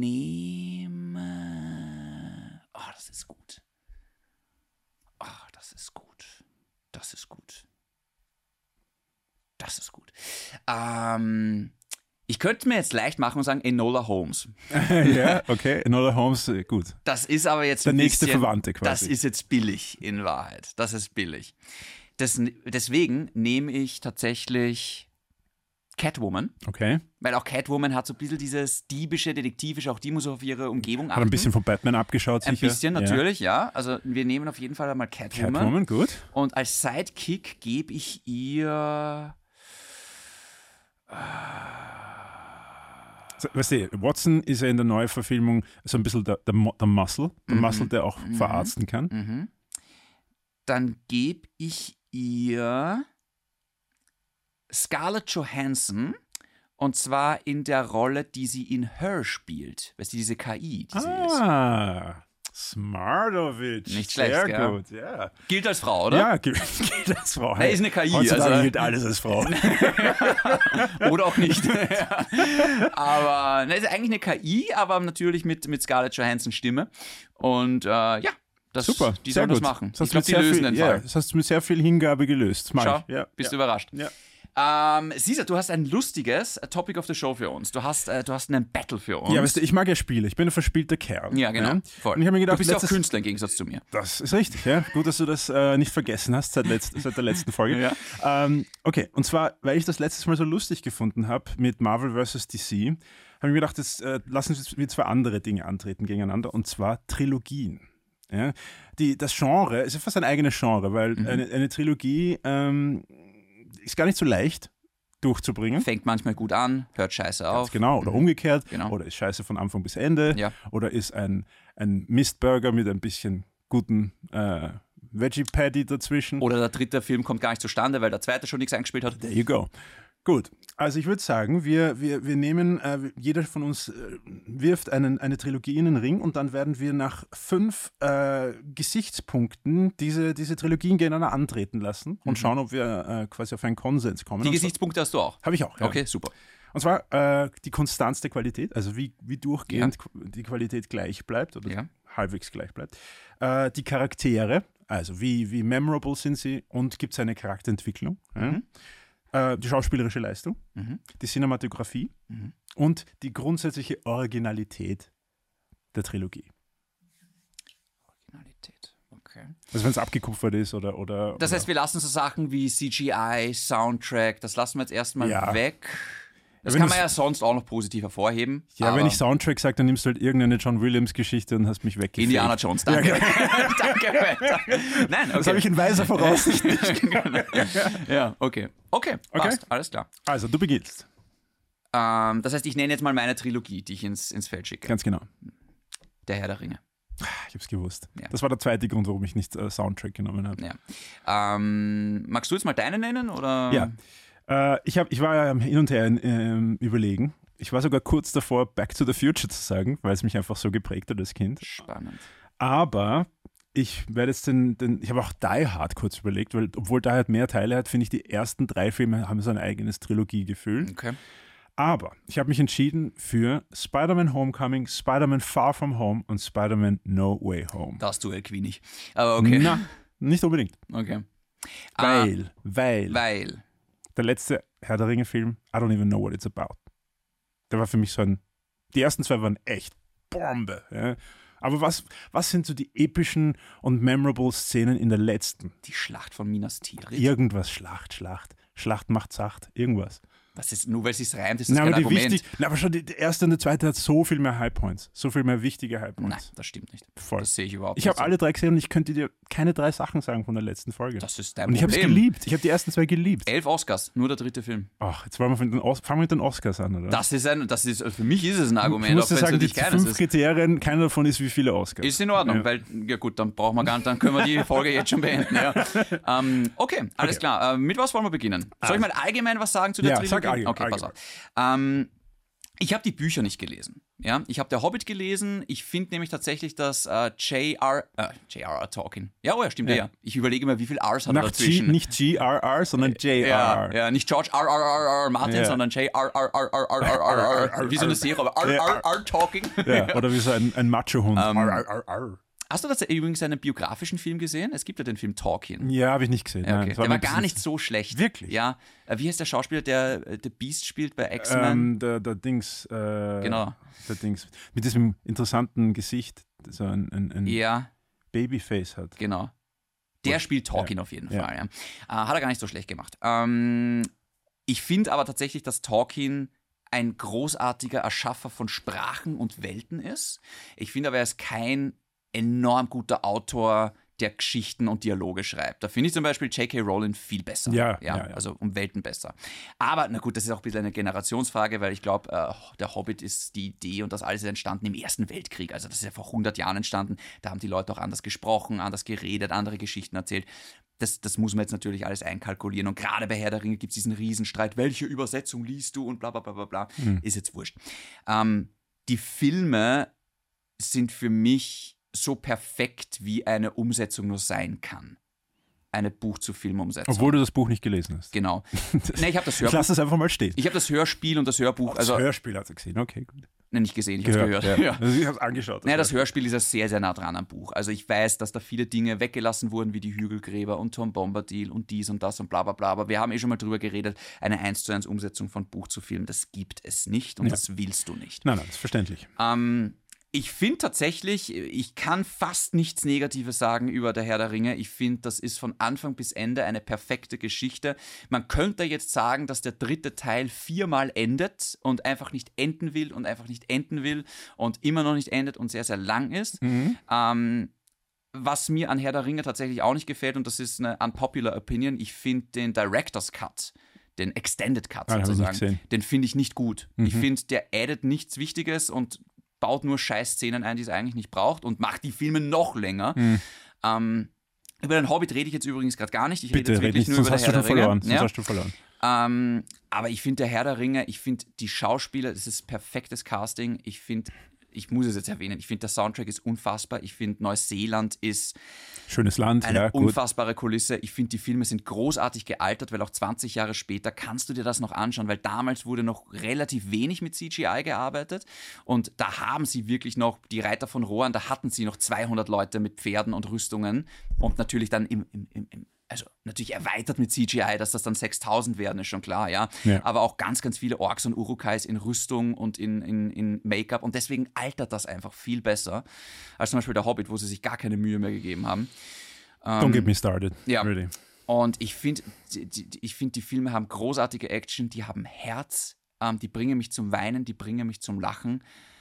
nehme. Oh, das ist gut. Oh, das ist gut. Das ist gut. Das ist gut. Ähm, ich könnte mir jetzt leicht machen und sagen Enola Holmes. Ja, okay. Enola Holmes, gut. Das ist aber jetzt Der ein nächste bisschen, Verwandte quasi. Das ist jetzt billig in Wahrheit. Das ist billig. Das, deswegen nehme ich tatsächlich Catwoman. Okay. Weil auch Catwoman hat so ein bisschen dieses diebische, detektivische, auch die muss auf ihre Umgebung achten. Hat ein bisschen von Batman abgeschaut, Ein sicher. bisschen, natürlich, ja. ja. Also wir nehmen auf jeden Fall einmal Catwoman. Catwoman, gut. Und als Sidekick gebe ich ihr... So, weißt du, Watson ist ja in der Neuverfilmung so ein bisschen der, der, der Muscle, der Mhm. Muscle, der auch Mhm. verarzten kann. Mhm. Dann gebe ich ihr Scarlett Johansson und zwar in der Rolle, die sie in Her spielt. Weißt du, diese K I, die sie ist. Ah, Smartovich. Nicht schlecht, Sehr gell? gut, ja. Gilt als Frau, oder? Ja, gilt, gilt als Frau. Er ist eine K I, Heutzutage also- gilt alles als Frau. Oder auch nicht. Ja. Aber ne, ist eigentlich eine K I, aber natürlich mit, mit Scarlett Johansson Stimme. Und äh, ja, das, Super, die sehr sollen gut. das machen. Das hast Ich glaube, du die mit sehr lösen viel, den ja, Fall. das hast du mit sehr viel Hingabe gelöst. Mag Schau, ich. Ja, bist ja. du überrascht. Ja. Ähm, Sisa, du hast ein lustiges Topic of the Show für uns. Du hast, äh, du hast einen Battle für uns. Ja, weißt du, ich mag ja Spiele. Ich bin ein verspielter Kerl. Ja, genau. Voll. Und ich habe mir gedacht, du bist ja auch letztes- Künstler im Gegensatz zu mir. Das ist richtig, ja. Gut, dass du das äh, nicht vergessen hast seit, letzt, seit der letzten Folge. Ja. Ähm, okay, und zwar, weil ich das letztes Mal so lustig gefunden habe mit Marvel versus D C, habe ich mir gedacht, jetzt äh, lassen wir zwei andere Dinge antreten gegeneinander, und zwar Trilogien. Ja? Die, das Genre ist ja fast ein eigenes Genre, weil Mhm. eine, eine Trilogie ähm, ist gar nicht so leicht durchzubringen. Fängt manchmal gut an, hört scheiße auf. Ganz genau, oder Mhm. umgekehrt. Genau. Oder ist scheiße von Anfang bis Ende. Ja. Oder ist ein, ein Mistburger mit ein bisschen guten äh, Veggie-Patty dazwischen. Oder der dritte Film kommt gar nicht zustande, weil der zweite schon nichts eingespielt hat. There you go. Gut, also ich würde sagen, wir, wir, wir nehmen, äh, jeder von uns äh, wirft einen, eine Trilogie in den Ring, und dann werden wir nach fünf äh, Gesichtspunkten diese, diese Trilogien gegeneinander antreten lassen und Mhm. schauen, ob wir äh, quasi auf einen Konsens kommen. Die Und zwar- Gesichtspunkte hast du auch. Habe ich auch. Ja. Okay, super. Und zwar äh, die Konstanz der Qualität, also wie, wie durchgehend die Qualität gleich bleibt oder Ja. halbwegs gleich bleibt. Äh, die Charaktere, also wie, wie memorable sind sie, und gibt es eine Charakterentwicklung. Ja? Mhm. Äh, die schauspielerische Leistung, Mhm. die Cinematografie Mhm. und die grundsätzliche Originalität der Trilogie. Originalität, okay. Also wenn es abgekupfert ist oder... oder Das oder heißt, wir lassen so Sachen wie C G I, Soundtrack, das lassen wir jetzt erstmal Ja. weg. Das wenn kann du's- man ja sonst auch noch positiv hervorheben. ja, aber wenn ich Soundtrack sage, dann nimmst du halt irgendeine John Williams-Geschichte und hast mich weggefegt. Indiana Jones, danke. danke, danke. Nein, okay. Das habe ich in weiser Voraussicht nicht. Ja, okay. Okay, passt, alles klar. Also, du beginnst. Ähm, das heißt, ich nenne jetzt mal meine Trilogie, die ich ins, ins Feld schicke. Ganz genau. Der Herr der Ringe. Ich habe es gewusst. Ja. Das war der zweite Grund, warum ich nicht äh, Soundtrack genommen habe. Ja. Ähm, magst du jetzt mal deine nennen? Oder? Ja. Äh, ich, hab, ich war ja hin und her ähm, überlegen. Ich war sogar kurz davor, Back to the Future zu sagen, weil es mich einfach so geprägt hat als Kind. Spannend. Aber ich werde jetzt den, den ich habe auch Die Hard kurz überlegt, weil obwohl Die Hard mehr Teile hat, finde ich, die ersten drei Filme haben so ein eigenes Trilogiegefühl. Okay. Aber ich habe mich entschieden für Spider-Man Homecoming, Spider-Man Far From Home und Spider-Man No Way Home. Das du Elquinig. Aber okay. Na, nicht unbedingt. Okay. Ah, Weil, weil, weil. der letzte Herr der Ringe-Film, I don't even know what it's about. Der war für mich so ein. Die ersten zwei waren echt Bombe. Ja. Aber was, was sind so die epischen und memorable Szenen in der letzten? Die Schlacht von Minas Tirith. Irgendwas Schlacht, Schlacht, Schlacht macht sacht, irgendwas. Das ist, nur weil es sich reimt, ist das Na, kein aber die Argument. wichtig, na, aber schon die, die erste und die zweite hat so viel mehr Highpoints, so viel mehr wichtige Highpoints. Nein, das stimmt nicht. Voll. Das sehe ich überhaupt Ich nicht. habe alle drei gesehen und ich könnte dir keine drei Sachen sagen von der letzten Folge. Das ist dein und ich habe es Problem. geliebt. Ich habe die ersten zwei geliebt. Elf Oscars, nur der dritte Film. Ach, jetzt wollen wir von den Os- fangen wir mit den Oscars an, oder? Das ist ein, das ist, für mich ist es ein Argument, ich muss auch dir wenn es sagen, die natürlich keines fünf ist. Kriterien, keiner davon ist wie viele Oscars. Ist in Ordnung, Ja. weil, ja gut, dann brauchen wir gar nicht, dann können wir die Folge jetzt schon beenden. Ja. Ähm, okay, alles Okay. klar. Äh, mit was wollen wir beginnen? Soll ich mal allgemein was sagen zu der Ja, Trilogie? sag allgemein, Okay, pass allgemein. auf. Ähm, ich habe die Bücher nicht gelesen. Ja, ich habe Der Hobbit gelesen. Ich finde nämlich tatsächlich, dass äh, J R. Äh, J R R Tolkien. Ja, oh ja, stimmt ja. ja. Ich überlege mal, wie viel R's hat er Nach G, dazwischen. nicht G R R, sondern J R R. Ja, ja, nicht George R. R. R. R. Martin, Ja. sondern J R R R R R R R. Wie so eine Serie, aber R. R. R. Talking. Ja, oder wie so ein, ein Macho-Hund. Ähm, Ar, ar, ar, ar. Hast du das übrigens einen biografischen Film gesehen? Es gibt ja den Film Tolkien. Ja, habe ich nicht gesehen. Ja, Nein, okay. das Der mir war ein gar bisschen- nicht so schlecht. Wirklich? Ja. Äh, Wie heißt der Schauspieler, der äh, The Beast spielt bei X-Men? Ähm, der, der Dings. Äh, Genau. Der Dings. Mit diesem interessanten Gesicht, das so ein, ein, ein Ja, Babyface hat. genau. Der Gut. spielt Tolkien Ja. auf jeden Ja. Fall. Ja. Äh, hat er gar nicht so schlecht gemacht. Ähm, ich finde aber tatsächlich, dass Tolkien ein großartiger Erschaffer von Sprachen und Welten ist. Ich finde aber, er ist kein enorm guter Autor, der Geschichten und Dialoge schreibt. Da finde ich zum Beispiel J K. Rowling viel besser. Ja, ja, ja. Also um Welten besser. Aber, na gut, das ist auch ein bisschen eine Generationsfrage, weil ich glaube, äh, der Hobbit ist die Idee und das alles ist entstanden im Ersten Weltkrieg. Also das ist ja vor hundert Jahren entstanden. Da haben die Leute auch anders gesprochen, anders geredet, andere Geschichten erzählt. Das, das muss man jetzt natürlich alles einkalkulieren. Und gerade bei Herr der Ringe gibt es diesen Riesenstreit. Welche Übersetzung liest du? Und bla bla bla bla bla. Mhm. Ist jetzt wurscht. Ähm, die Filme sind für mich so perfekt, wie eine Umsetzung nur sein kann. Eine Buch-zu-Film-Umsetzung. Obwohl du das Buch nicht gelesen hast. Genau. Das, Nee, ich habe das ich Hörbuch. lasse es einfach mal stehen. Ich habe das Hörspiel und das Hörbuch, Das also Hörspiel hat er gesehen, okay, gut. nee, nicht gesehen, ich habe es gehört. Ja. Ja. Also ich habe es angeschaut. Naja, das Hörspiel ist ja sehr, sehr nah dran am Buch. Also ich weiß, dass da viele Dinge weggelassen wurden, wie die Hügelgräber und Tom Bombadil und dies und das und bla bla bla. Aber wir haben eh schon mal drüber geredet, eine eins zu eins Umsetzung von Buch zu Film, das gibt es nicht und Ja. das willst du nicht. Nein, nein, das ist verständlich. Ähm, ich finde tatsächlich, ich kann fast nichts Negatives sagen über Der Herr der Ringe. Ich finde, das ist von Anfang bis Ende eine perfekte Geschichte. Man könnte jetzt sagen, dass der dritte Teil viermal endet und einfach nicht enden will und einfach nicht enden will und immer noch nicht endet und sehr, sehr lang ist. Mhm. Ähm, was mir an Herr der Ringe tatsächlich auch nicht gefällt, und das ist eine unpopular opinion, ich finde den Director's Cut, den Extended Cut Ah, hab ich nicht sozusagen, gesehen. den finde ich nicht gut. Mhm. Ich finde, der addet nichts Wichtiges und baut nur Scheißszenen ein, die es eigentlich nicht braucht und macht die Filme noch länger. Mhm. Ähm, über den Hobbit rede ich jetzt übrigens gerade gar nicht. Ich Bitte, rede jetzt red wirklich nicht, nur sonst über hast der du Herr schon der verloren. Ringe. Sonst Ja? hast du verloren. Ähm, aber ich finde, der Herr der Ringe, ich finde die Schauspieler, das ist perfektes Casting. Ich finde, ich muss es jetzt erwähnen, ich finde, der Soundtrack ist unfassbar. Ich finde, Neuseeland ist Schönes Land, eine ja, gut. unfassbare Kulisse. Ich finde, die Filme sind großartig gealtert, weil auch zwanzig Jahre später kannst du dir das noch anschauen, weil damals wurde noch relativ wenig mit C G I gearbeitet und da haben sie wirklich noch, die Reiter von Rohan, da hatten sie noch zweihundert Leute mit Pferden und Rüstungen und natürlich dann im, im, im, im also natürlich erweitert mit C G I, dass das dann sechstausend werden, ist schon klar, ja. Ja. Aber auch ganz, ganz viele Orks und Urukais in Rüstung und in, in, in Make-up und deswegen altert das einfach viel besser als zum Beispiel der Hobbit, wo sie sich gar keine Mühe mehr gegeben haben. Don't get me started. ja. Really. Und ich finde, die, die, ich find, die Filme haben großartige Action, die haben Herz, ähm, die bringen mich zum Weinen, die bringen mich zum Lachen.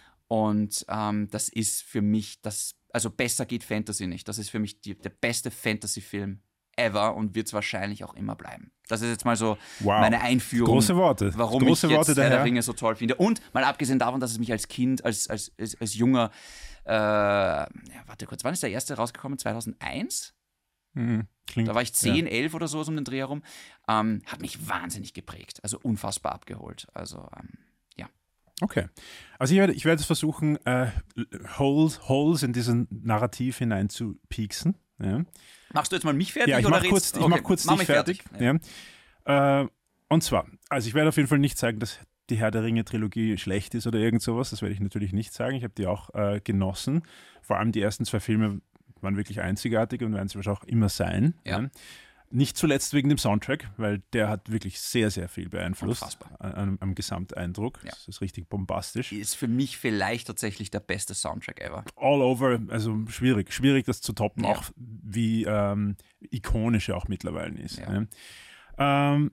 Und ähm, das ist für mich, das, also besser geht Fantasy nicht. Das ist für mich die, der beste Fantasy-Film ever und wird es wahrscheinlich auch immer bleiben. Das ist jetzt mal so Wow. meine Einführung, Große Worte. warum Große ich jetzt Worte Herr der daher. Ringe so toll finde. Und mal abgesehen davon, dass es mich als Kind, als, als, als, als junger, äh, ja, warte kurz, wann ist der erste rausgekommen? zweitausendeins? Mhm. Klingt, Da war ich zehn, ja. elf oder so um den Dreh herum. Ähm, hat mich wahnsinnig geprägt. Also unfassbar abgeholt. Also, ähm, ja. Okay. Also ich werde, ich werde es versuchen, äh, Holes, Holes in diesen Narrativ hinein zu pieksen. Ja, Machst du jetzt mal mich fertig? ja ich oder mache kurz, redst- ich okay, mach kurz mach dich mich fertig. Ja. Ja. Äh, und zwar, also ich werde auf jeden Fall nicht sagen, dass die Herr der Ringe-Trilogie schlecht ist oder irgend sowas. Das werde ich natürlich nicht sagen. Ich habe die auch äh, genossen. Vor allem die ersten zwei Filme waren wirklich einzigartig und werden es wahrscheinlich auch immer sein. Ja. Ja. Nicht zuletzt wegen dem Soundtrack, weil der hat wirklich sehr, sehr viel beeinflusst Unfassbar. am, am Gesamteindruck. Ja. Das ist richtig bombastisch. Ist für mich vielleicht tatsächlich der beste Soundtrack ever. All over, also schwierig, schwierig das zu toppen, Ja. auch wie ähm, ikonisch er auch mittlerweile ist. Ja. Ne? Ähm,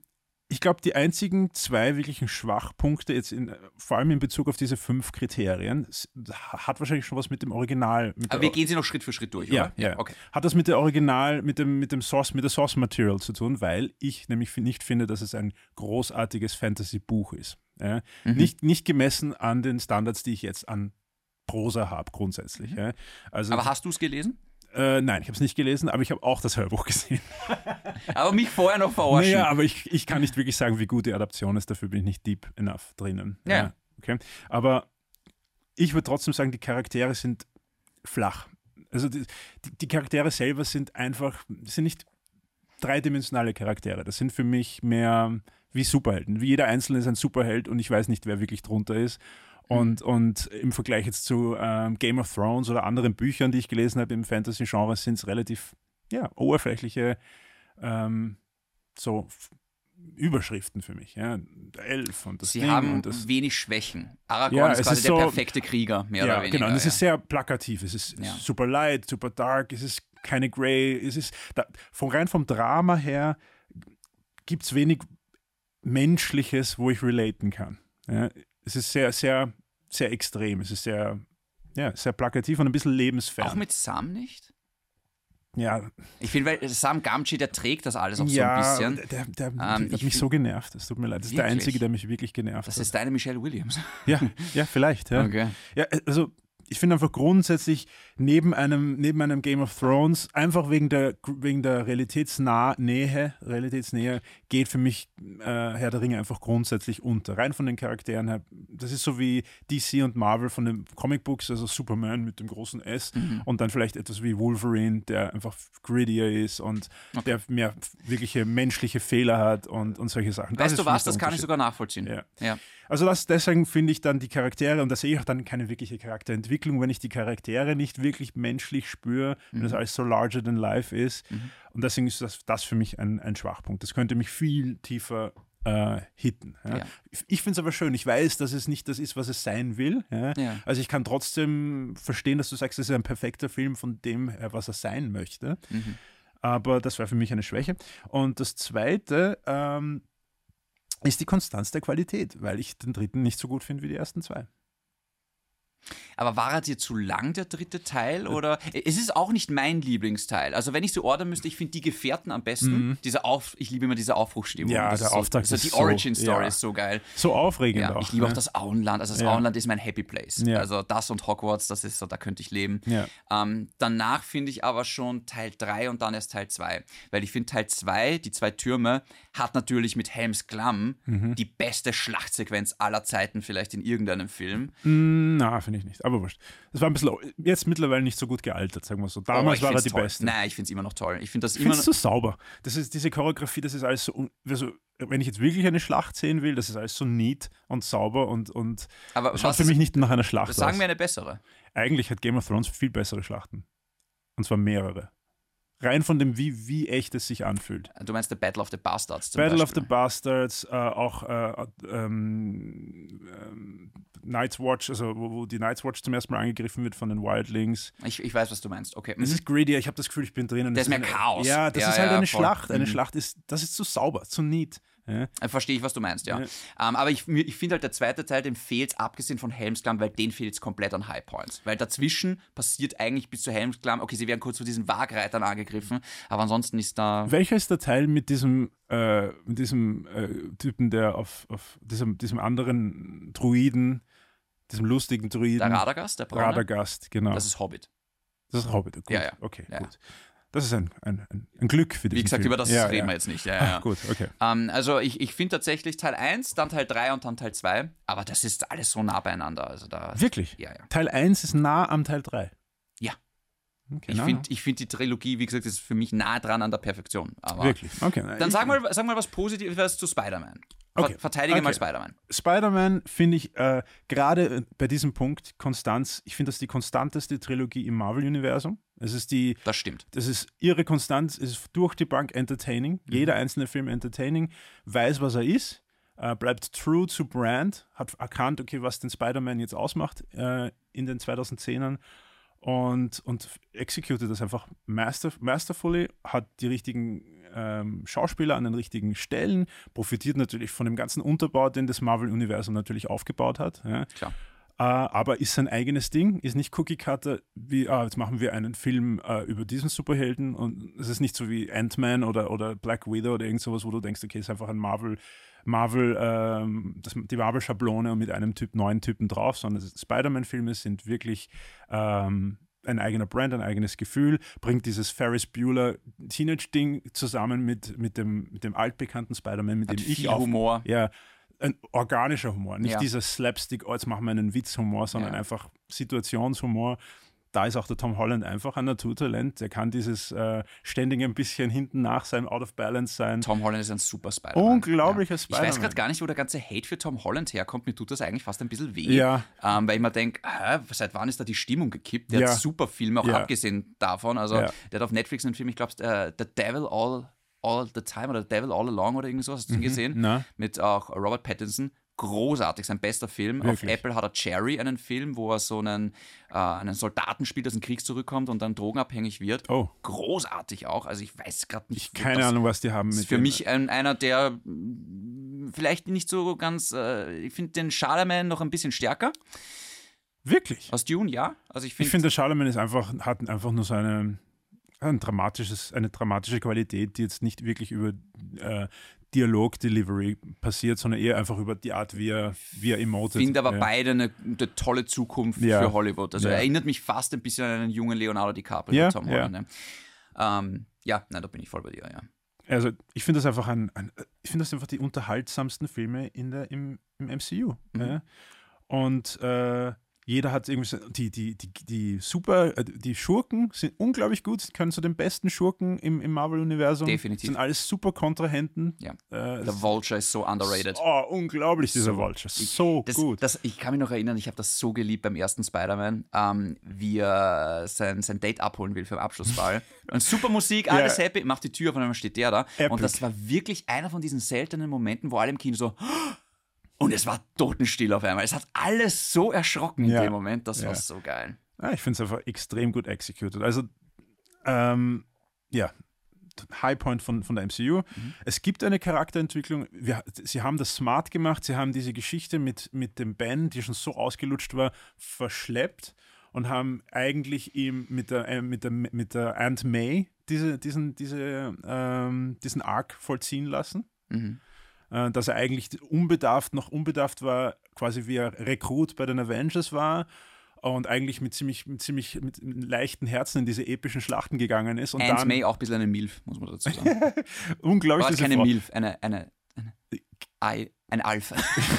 ich glaube, die einzigen zwei wirklichen Schwachpunkte, jetzt in, vor allem in Bezug auf diese fünf Kriterien, hat wahrscheinlich schon was mit dem Original. Mit Aber wir gehen sie noch Schritt für Schritt durch, ja, oder? Ja, okay. Hat das mit der Original, mit dem, mit dem Source, mit der Source Material zu tun, weil ich nämlich nicht finde, dass es ein großartiges Fantasy-Buch ist. Ja? Mhm. Nicht, nicht gemessen an den Standards, die ich jetzt an Prosa habe, grundsätzlich. Mhm. Ja? Also, aber hast du es gelesen? Äh, nein, ich habe es nicht gelesen, aber ich habe auch das Hörbuch gesehen. Aber mich vorher noch verarschen. Naja, aber ich, ich kann nicht wirklich sagen, wie gut die Adaption ist, dafür bin ich nicht deep enough drinnen. Ja. Ja, okay. Aber ich würde trotzdem sagen, die Charaktere sind flach. Also die, die, die Charaktere selber sind einfach, sind nicht dreidimensionale Charaktere. Das sind für mich mehr wie Superhelden. Wie jeder Einzelne ist ein Superheld und ich weiß nicht, wer wirklich drunter ist. Und, und im Vergleich jetzt zu ähm, Game of Thrones oder anderen Büchern, die ich gelesen habe im Fantasy-Genre, sind es relativ ja, oberflächliche ähm, so F- Überschriften für mich. Ja. Der Elf und das Sie Ding haben und das, wenig Schwächen. Aragorn Ja, ist es quasi ist der so- perfekte Krieger, mehr ja, oder weniger. genau. Und es ja. ist sehr plakativ. Es ist Ja. super light, super dark. Es ist keine Grey. Es ist da, von rein vom Drama her gibt es wenig Menschliches, wo ich relaten kann. Ja. Es ist sehr, sehr, sehr extrem. Es ist sehr, ja, sehr plakativ und ein bisschen lebensfern. Auch mit Sam nicht? ja, Ich finde, weil Sam Gamgee, der trägt das alles auch ja, so ein bisschen. der, der, der Ähm, hat ich mich find- so genervt. Es tut mir leid. Das ist der Wirklich? Einzige, der mich wirklich genervt Das hat. ist deine Michelle Williams. Ja, ja, vielleicht. Ja. Okay. Ja, also ich finde einfach grundsätzlich neben einem, neben einem Game of Thrones, einfach wegen der, wegen der Realitätsnah Nähe, Realitätsnähe, geht für mich äh, Herr der Ringe einfach grundsätzlich unter. Rein von den Charakteren her. Das ist so wie D C und Marvel von den Comicbooks, also Superman mit dem großen S Mhm. und dann vielleicht etwas wie Wolverine, der einfach grittier ist und Okay. der mehr wirkliche menschliche Fehler hat und, und solche Sachen. Das Weißt ist du für mich was, der das kann ich Unterschied. sogar nachvollziehen. Ja. Ja. Also das, deswegen finde ich dann die Charaktere, und da sehe ich auch dann keine wirkliche Charakterentwicklung, wenn ich die Charaktere nicht wirklich menschlich spüre, wenn das alles so larger than life ist. Mhm. Und deswegen ist das, das für mich ein, ein Schwachpunkt. Das könnte mich viel tiefer äh, hitten. Ja. Ja. Ich, ich finde es aber schön. Ich weiß, dass es nicht das ist, was es sein will. Ja. Ja. Also ich kann trotzdem verstehen, dass du sagst, es ist ein perfekter Film von dem, her, was er sein möchte. Mhm. Aber das war für mich eine Schwäche. Und das Zweite ähm, ist die Konstanz der Qualität, weil ich den dritten nicht so gut finde wie die ersten zwei. Aber war er dir zu lang, der dritte Teil? Oder es ist auch nicht mein Lieblingsteil. Also wenn ich so ordern müsste, ich finde die Gefährten am besten. Mhm. Diese Auf, ich liebe immer diese Aufbruchstimmung. Ja, Das der ist so, Auftakt so ist die so- Origin-Story ja. ist so geil. So aufregend Ja, auch. ich liebe ne? auch das Auenland. Also das Ja. Auenland ist mein Happy Place. Ja. Also das und Hogwarts, das ist so, da könnte ich leben. Ja. Ähm, danach finde ich aber schon Teil drei und dann erst Teil zwei. Weil ich finde Teil zwei, die zwei Türme, hat natürlich mit Helms Klamm Mhm. die beste Schlachtsequenz aller Zeiten vielleicht in irgendeinem Film. Mm, Na, finde ich nicht. Aber wurscht. Das war ein bisschen, jetzt mittlerweile nicht so gut gealtert, sagen wir so. Damals Oh, ich war er find's die toll. Beste. Nein, ich finde es immer noch toll. Ich finde das Ich immer finde es noch... so sauber. Das ist diese Choreografie, das ist alles so, un- also, wenn ich jetzt wirklich eine Schlacht sehen will, das ist alles so neat und sauber und, und Aber schaut was für ist- mich nicht nach einer Schlacht Sagen aus. wir eine bessere. Eigentlich hat Game of Thrones viel bessere Schlachten. Und zwar mehrere. Rein von dem, wie, wie echt es sich anfühlt. Du meinst The Battle of the Bastards zum Battle Beispiel. of the Bastards, äh, auch äh, ähm, ähm, Night's Watch, also wo, wo die Night's Watch zum ersten Mal angegriffen wird von den Wildlings. Ich, ich weiß, was du meinst. Okay. Es Mhm. ist greedier, ich habe das Gefühl, ich bin drinnen. Da Das ist mehr eine- Chaos. Ja, das Ja, ist halt ja, eine voll. Schlacht. Eine Mhm. Schlacht ist, das ist zu sauber, zu neat. Ja. Äh, Verstehe ich, was du meinst, ja. Ja. Ähm, aber ich, mir- ich finde halt, der zweite Teil, dem fehlt abgesehen von Helmsklamm, weil den fehlt es komplett an High Points. Weil dazwischen passiert eigentlich bis zu Helmsklamm, okay, sie werden kurz von diesen Wagreitern angegriffen, aber ansonsten ist da... Welcher ist der Teil mit diesem, äh, mit diesem äh, Typen, der auf, auf diesem, diesem anderen Druiden, diesem lustigen Druiden. Der Radagast, der Braune? Radagast, genau. Das ist Hobbit. Das ist Hobbit, gut. Ja, ja. Okay, Ja. gut. Das ist ein, ein, ein, ein Glück für dich. Wie gesagt, über das ja, reden ja. wir jetzt nicht. Ja, ja, Ach, ja. gut, okay. Ähm, also ich, ich finde tatsächlich Teil eins, dann Teil drei und dann Teil zwei, aber das ist alles so nah beieinander. Also da, Wirklich? Ja, ja. Teil eins ist nah am Teil drei. Ja. Okay, Ich na, finde ich find die Trilogie, wie gesagt, ist für mich nah dran an der Perfektion. na. Aber Wirklich? Okay. Dann ich, sag mal, sag mal was Positives zu Spider-Man. Ver Okay. Verteidige Okay. mal Spider-Man. Spider-Man finde ich äh, gerade bei diesem Punkt Konstanz, ich finde das die konstanteste Trilogie im Marvel-Universum. Es ist die, Das stimmt. das ist ihre Konstanz, es ist durch die Bank entertaining, Mhm. jeder einzelne Film entertaining, weiß, was er ist, äh, bleibt true to brand, hat erkannt, okay, was den Spider-Man jetzt ausmacht äh, in den zweitausendzehnern und, und executed das einfach master, masterfully, hat die richtigen ähm, Schauspieler an den richtigen Stellen, profitiert natürlich von dem ganzen Unterbau, den das Marvel-Universum natürlich aufgebaut hat. Ja. Klar. Äh, aber ist sein eigenes Ding, ist nicht Cookie-Cutter, wie, ah, jetzt machen wir einen Film äh, über diesen Superhelden und es ist nicht so wie Ant-Man oder, oder Black Widow oder irgend sowas, wo du denkst, okay, es ist einfach ein Marvel, Marvel, ähm, das, die Marvel-Schablone mit einem Typ, neuen Typen drauf, sondern Spider-Man-Filme sind wirklich ähm, ein eigener Brand, ein eigenes Gefühl, bringt dieses Ferris Bueller Teenage-Ding zusammen mit, mit, dem, mit dem altbekannten Spider-Man, mit Hat dem viel ich auch... Humor. Ja, ein organischer Humor, nicht Ja. dieser Slapstick, oh, jetzt machen wir einen Witz-Humor, sondern Ja. einfach Situationshumor. Da ist auch der Tom Holland einfach ein Naturtalent. Der kann dieses äh, ständig ein bisschen hinten nach sein, out of balance sein. Tom Holland ist ein super Spider-Man. Unglaublicher ja. Spider-Man. Ich weiß gerade gar nicht, wo der ganze Hate für Tom Holland herkommt. Mir tut das eigentlich fast ein bisschen weh. Ja. Ähm, weil ich mir denke, seit wann ist da die Stimmung gekippt? Der Ja. hat super Filme, auch Ja. abgesehen davon. Also Ja. der hat auf Netflix einen Film, ich glaube, äh, The Devil All, All the Time oder The Devil All Along oder irgend sowas. Hast du den gesehen? Na? Mit auch Robert Pattinson. Großartig, sein bester Film. Wirklich? Auf Apple hat er Cherry, einen Film, wo er so einen, äh, einen Soldaten spielt, der aus dem Krieg zurückkommt und dann drogenabhängig wird. Oh. Großartig auch. Also ich weiß gerade nicht. Ich keine das Ahnung, was die haben. ist Mit für dem. mich ein, einer, der mh, vielleicht nicht so ganz, äh, ich finde den Charlemagne noch ein bisschen stärker. Wirklich? Aus Dune, ja. Also ich Ich finde, finde, der Charlemagne ist einfach, hat einfach nur so eine, ein dramatisches, eine dramatische Qualität, die jetzt nicht wirklich über äh, Dialog-Delivery passiert, sondern eher einfach über die Art, wie er, wie er emotet. finde aber ja. beide eine, eine tolle Zukunft Ja. für Hollywood. Also Ja. erinnert mich fast ein bisschen an einen jungen Leonardo DiCaprio, Ja, Tom ja. Holland. Ne? Ähm, ja, nein, da bin ich voll bei dir, ja. Also ich finde das einfach ein, ein ich finde das einfach die unterhaltsamsten Filme in der, im, im M C U. Mhm. Ja? Und äh, jeder hat irgendwie so, die, die, die, die super, äh, die Schurken sind unglaublich gut, können zu den besten Schurken im, im Marvel-Universum. Definitiv. Sind alles super Kontrahenten. Ja. Äh, Der Vulture ist so underrated. Oh, unglaublich, dieser Vulture. So Das, gut. das, ich kann mich noch erinnern, ich habe das so geliebt beim ersten Spider-Man, ähm, wie er sein, sein Date abholen will für den Abschlussball. Und super Musik, alles Ja. happy, macht die Tür auf und dann steht der da. Epic. Und das war wirklich einer von diesen seltenen Momenten, wo alle im Kino so und es war totenstill auf einmal. Es hat alles so erschrocken in Ja. dem Moment, das Ja. war so geil. Ja, ich finde es einfach extrem gut executed. Also, ähm, ja, Highpoint von, von der M C U. Mhm. Es gibt eine Charakterentwicklung. Wir, sie haben das smart gemacht. Sie haben diese Geschichte mit, mit dem Ben, die schon so ausgelutscht war, verschleppt und haben eigentlich ihm mit der, äh, mit der, mit der Aunt May diese, diesen, diese, ähm, diesen Arc vollziehen lassen. Mhm. Äh, dass er eigentlich unbedarft, noch unbedarft war, quasi wie er Rekrut bei den Avengers war und eigentlich mit ziemlich, mit ziemlich mit leichten Herzen in diese epischen Schlachten gegangen ist. Und Aunt dann May auch ein bisschen eine Milf, muss man dazu sagen. unglaublich, Aber diese keine Frau. Milf, eine, eine, eine, Ei, ein Alpha.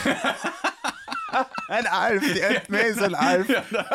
Ein Alf, die Aunt May ist ein Alf.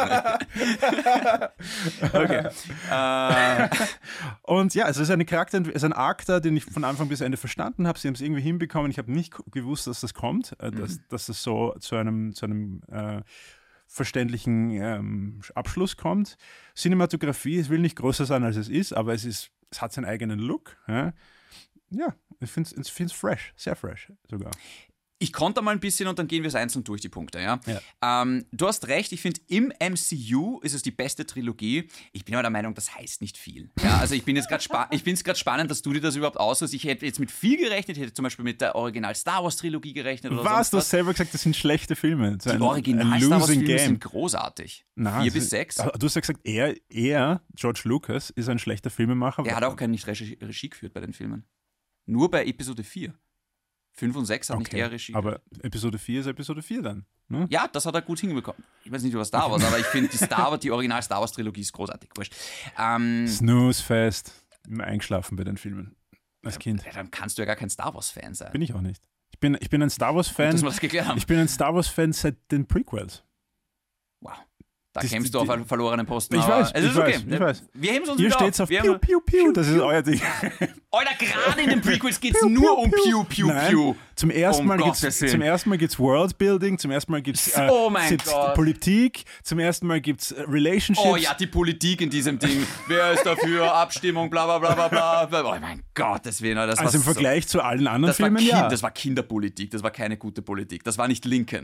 Okay. äh, Und ja, es ist eine Charakter, es ist ein Arc da, den ich von Anfang bis Ende verstanden habe. Sie haben es irgendwie hinbekommen. Ich habe nicht gewusst, dass das kommt, äh, dass, dass es so zu einem, zu einem äh, verständlichen ähm, Abschluss kommt. Cinematografie, es will nicht größer sein, als es ist, aber es, ist, es hat seinen eigenen Look. Ja, ja ich finde es fresh, sehr fresh sogar. Ich konnte mal ein bisschen und dann gehen wir es einzeln durch, die Punkte. Ja? Ja. Ähm, du hast recht, ich finde, im M C U ist es die beste Trilogie. Ich bin aber der Meinung, das heißt nicht viel. Ja, also ich bin jetzt gerade spa- ich finde es gerade spannend, dass du dir das überhaupt aussuchst. Ich hätte jetzt mit viel gerechnet, ich hätte zum Beispiel mit der Original-Star Wars-Trilogie gerechnet. Oder Was? sonst Du hast selber gesagt, das sind schlechte Filme. Die Original-Star Wars-Filme sind großartig. Na, Vier das bis ist- sechs. Du hast ja gesagt, er, er, George Lucas, ist ein schlechter Filmemacher. Er hat auch keine Regie, Regie geführt bei den Filmen. Nur bei Episode vier. fünf und sechs hat nicht er Regie aber Episode vier ist Episode vier dann. Ne? Ja, das hat er gut hinbekommen. Ich weiß nicht über Star Wars, aber ich finde, die Star Wars, die Original Star Wars Trilogie ist großartig. Wurscht. Ähm, Snooze-Fest. Immer eingeschlafen bei den Filmen. Als Kind. ja, dann kannst du ja gar kein Star Wars Fan sein. Bin ich auch nicht. Ich bin, ich bin ein Star Wars-Fan. Dass wir das geklärt haben. Ich bin ein Star Wars-Fan seit den Prequels. Wow. Da Das- kämpfst du die- auf einen verlorenen Posten. Ich aber weiß, es ich ist okay. weiß, ich weiß. Wir heben es uns Hier wieder steht es auf Wir Piu, haben- Piu, Piu. Das ist euer Ding. Alter, gerade in den Prequels geht es Piu, nur Piu, um Piu. Piu, Piu, Nein, Piu. Zum ersten Um Mal gibt's, Gottes Willen. zum ersten Mal gibt's Worldbuilding, zum ersten Mal gibt's äh, Oh mein gibt's Gott. Politik, zum ersten Mal gibt's äh, Relationships. Oh ja, die Politik in diesem Ding. Wer ist dafür? Abstimmung, bla bla bla bla bla. Oh mein Gott, das wäre das also im war so- Vergleich zu allen anderen Das war, Filmen, kind, ja. das war Kinderpolitik, das war keine gute Politik, das war nicht Lincoln.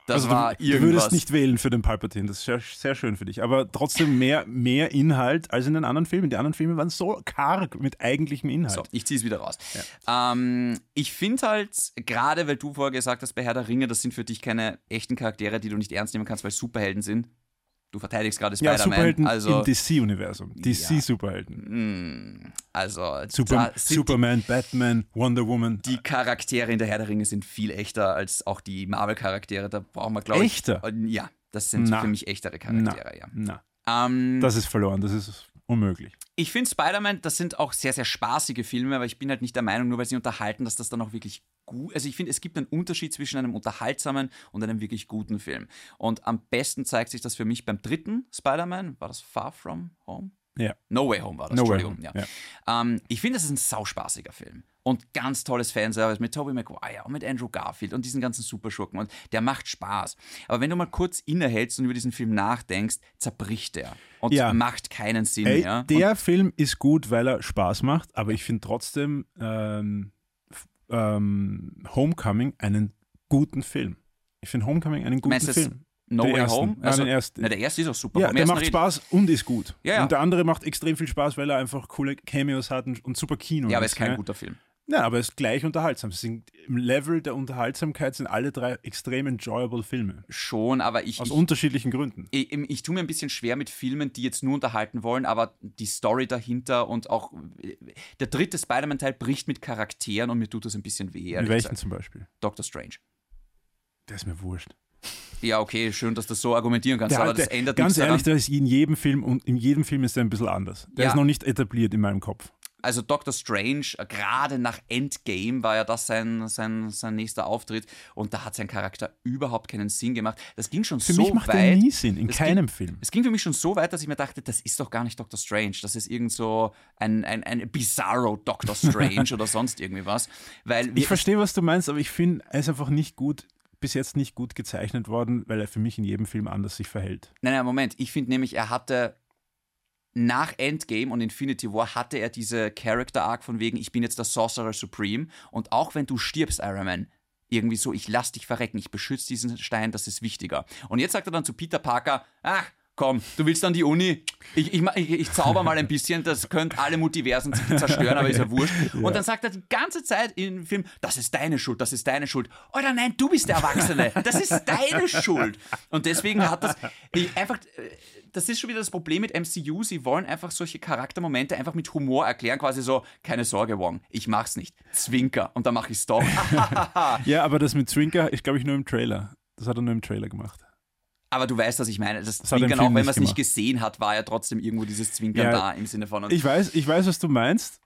Das also war du, irgendwas. Du würdest nicht wählen für den Palpatine, das ist sehr, sehr schön für dich. Aber trotzdem mehr, mehr Inhalt als in den anderen Filmen. Die anderen Filme waren so karg mit eigentlichem Inhalt. So, ich ziehe es wieder raus. Ja. Ähm, ich finde halt, gerade weil du vorher gesagt hast, bei Herr der Ringe, das sind für dich keine echten Charaktere, die du nicht ernst nehmen kannst, weil es Superhelden sind. Du verteidigst gerade Spider-Man. Ja, Superhelden also, im D C-Universum. D C-Superhelden. Also, Super, Superman, die, Batman, Wonder Woman. Die Charaktere in der Herr der Ringe sind viel echter als auch die Marvel-Charaktere. Da brauchen wir, glaube ich... Echter? Ja, das sind Na. für mich echtere Charaktere. Na. Ja. Na. Ähm, das ist verloren, das ist unmöglich. Ich finde Spider-Man, das sind auch sehr, sehr spaßige Filme, aber ich bin halt nicht der Meinung, nur weil sie unterhalten, dass das dann auch wirklich gut... Also ich finde, es gibt einen Unterschied zwischen einem unterhaltsamen und einem wirklich guten Film. Und am besten zeigt sich das für mich beim dritten Spider-Man. War das Far From Home? Ja. No Way Home war das, no Entschuldigung. Ja. Ja. Ähm, ich finde, das ist ein sauspaßiger Film. Und ganz tolles Fanservice mit Tobey Maguire und mit Andrew Garfield und diesen ganzen Superschurken. Und der macht Spaß. Aber wenn du mal kurz innehältst und über diesen Film nachdenkst, zerbricht der. Und ja. macht keinen Sinn Ey, mehr. Der und Film ist gut, weil er Spaß macht. Aber ich finde trotzdem ähm, ähm, Homecoming einen guten Film. Ich finde Homecoming einen guten Meinst Film. No der Way ersten, Home? Also, nein, ersten. Na, der erste ist auch super. Ja, Vom der ersten macht reden. Spaß und ist gut. Ja, ja. Und der andere macht extrem viel Spaß, weil er einfach coole Cameos hat und, und super Kino Ja, aber ist. ist kein ja. guter Film. Ja, aber er ist gleich unterhaltsam. Sie sind, im Level der Unterhaltsamkeit sind alle drei extrem enjoyable Filme. Schon, aber ich... Aus ich, unterschiedlichen Gründen. Ich, ich tue mir ein bisschen schwer mit Filmen, die jetzt nur unterhalten wollen, aber die Story dahinter und auch der dritte Spider-Man-Teil bricht mit Charakteren und mir tut das ein bisschen weh. Mit welchen gesagt. zum Beispiel? Doctor Strange. Der ist mir wurscht. Ja, okay, schön, dass du das so argumentieren kannst, der, aber das der, ändert ganz nichts ehrlich, daran. der ist in jedem Film und in jedem Film ist er ein bisschen anders. Der Ja. ist noch nicht etabliert in meinem Kopf. Also Doctor Strange, gerade nach Endgame war ja das sein, sein, sein nächster Auftritt und da hat sein Charakter überhaupt keinen Sinn gemacht. Das ging schon Für so mich macht weit. er nie Sinn, in es keinem ging, Film. Es ging für mich schon so weit, dass ich mir dachte, das ist doch gar nicht Doctor Strange. Das ist irgend so ein, ein, ein bizarro Doctor Strange oder sonst irgendwie was. Weil Ich verstehe, was du meinst, aber ich finde, er ist einfach nicht gut, bis jetzt nicht gut gezeichnet worden, weil er für mich in jedem Film anders sich verhält. Nein, nein, Moment. Ich finde nämlich, er hatte nach Endgame und Infinity War hatte er diese Character-Arc von wegen, ich bin jetzt der Sorcerer Supreme und auch wenn du stirbst, Iron Man, irgendwie so, ich lass dich verrecken, ich beschütze diesen Stein, das ist wichtiger. Und jetzt sagt er dann zu Peter Parker, ach, komm, du willst an die Uni, ich, ich, ich, ich zauber mal ein bisschen, das könnte alle Multiversen zerstören, aber ist ja wurscht. Ja. Und dann sagt er die ganze Zeit im Film, das ist deine Schuld, das ist deine Schuld. Oder nein, du bist der Erwachsene, das ist deine Schuld. Und deswegen hat das ich, einfach, das ist schon wieder das Problem mit M C U, sie wollen einfach solche Charaktermomente einfach mit Humor erklären, quasi so, keine Sorge, Wong, ich mach's nicht, Zwinker, und dann mach ich's doch. Ja, aber das mit Zwinker ist, glaube ich, nur im Trailer. Das hat er nur im Trailer gemacht. Aber du weißt, was ich meine. Das, das Zwinkern, auch wenn man es nicht gesehen hat, war ja trotzdem irgendwo dieses Zwinkern ja, da im Sinne von... Ich weiß, ich weiß, was du meinst.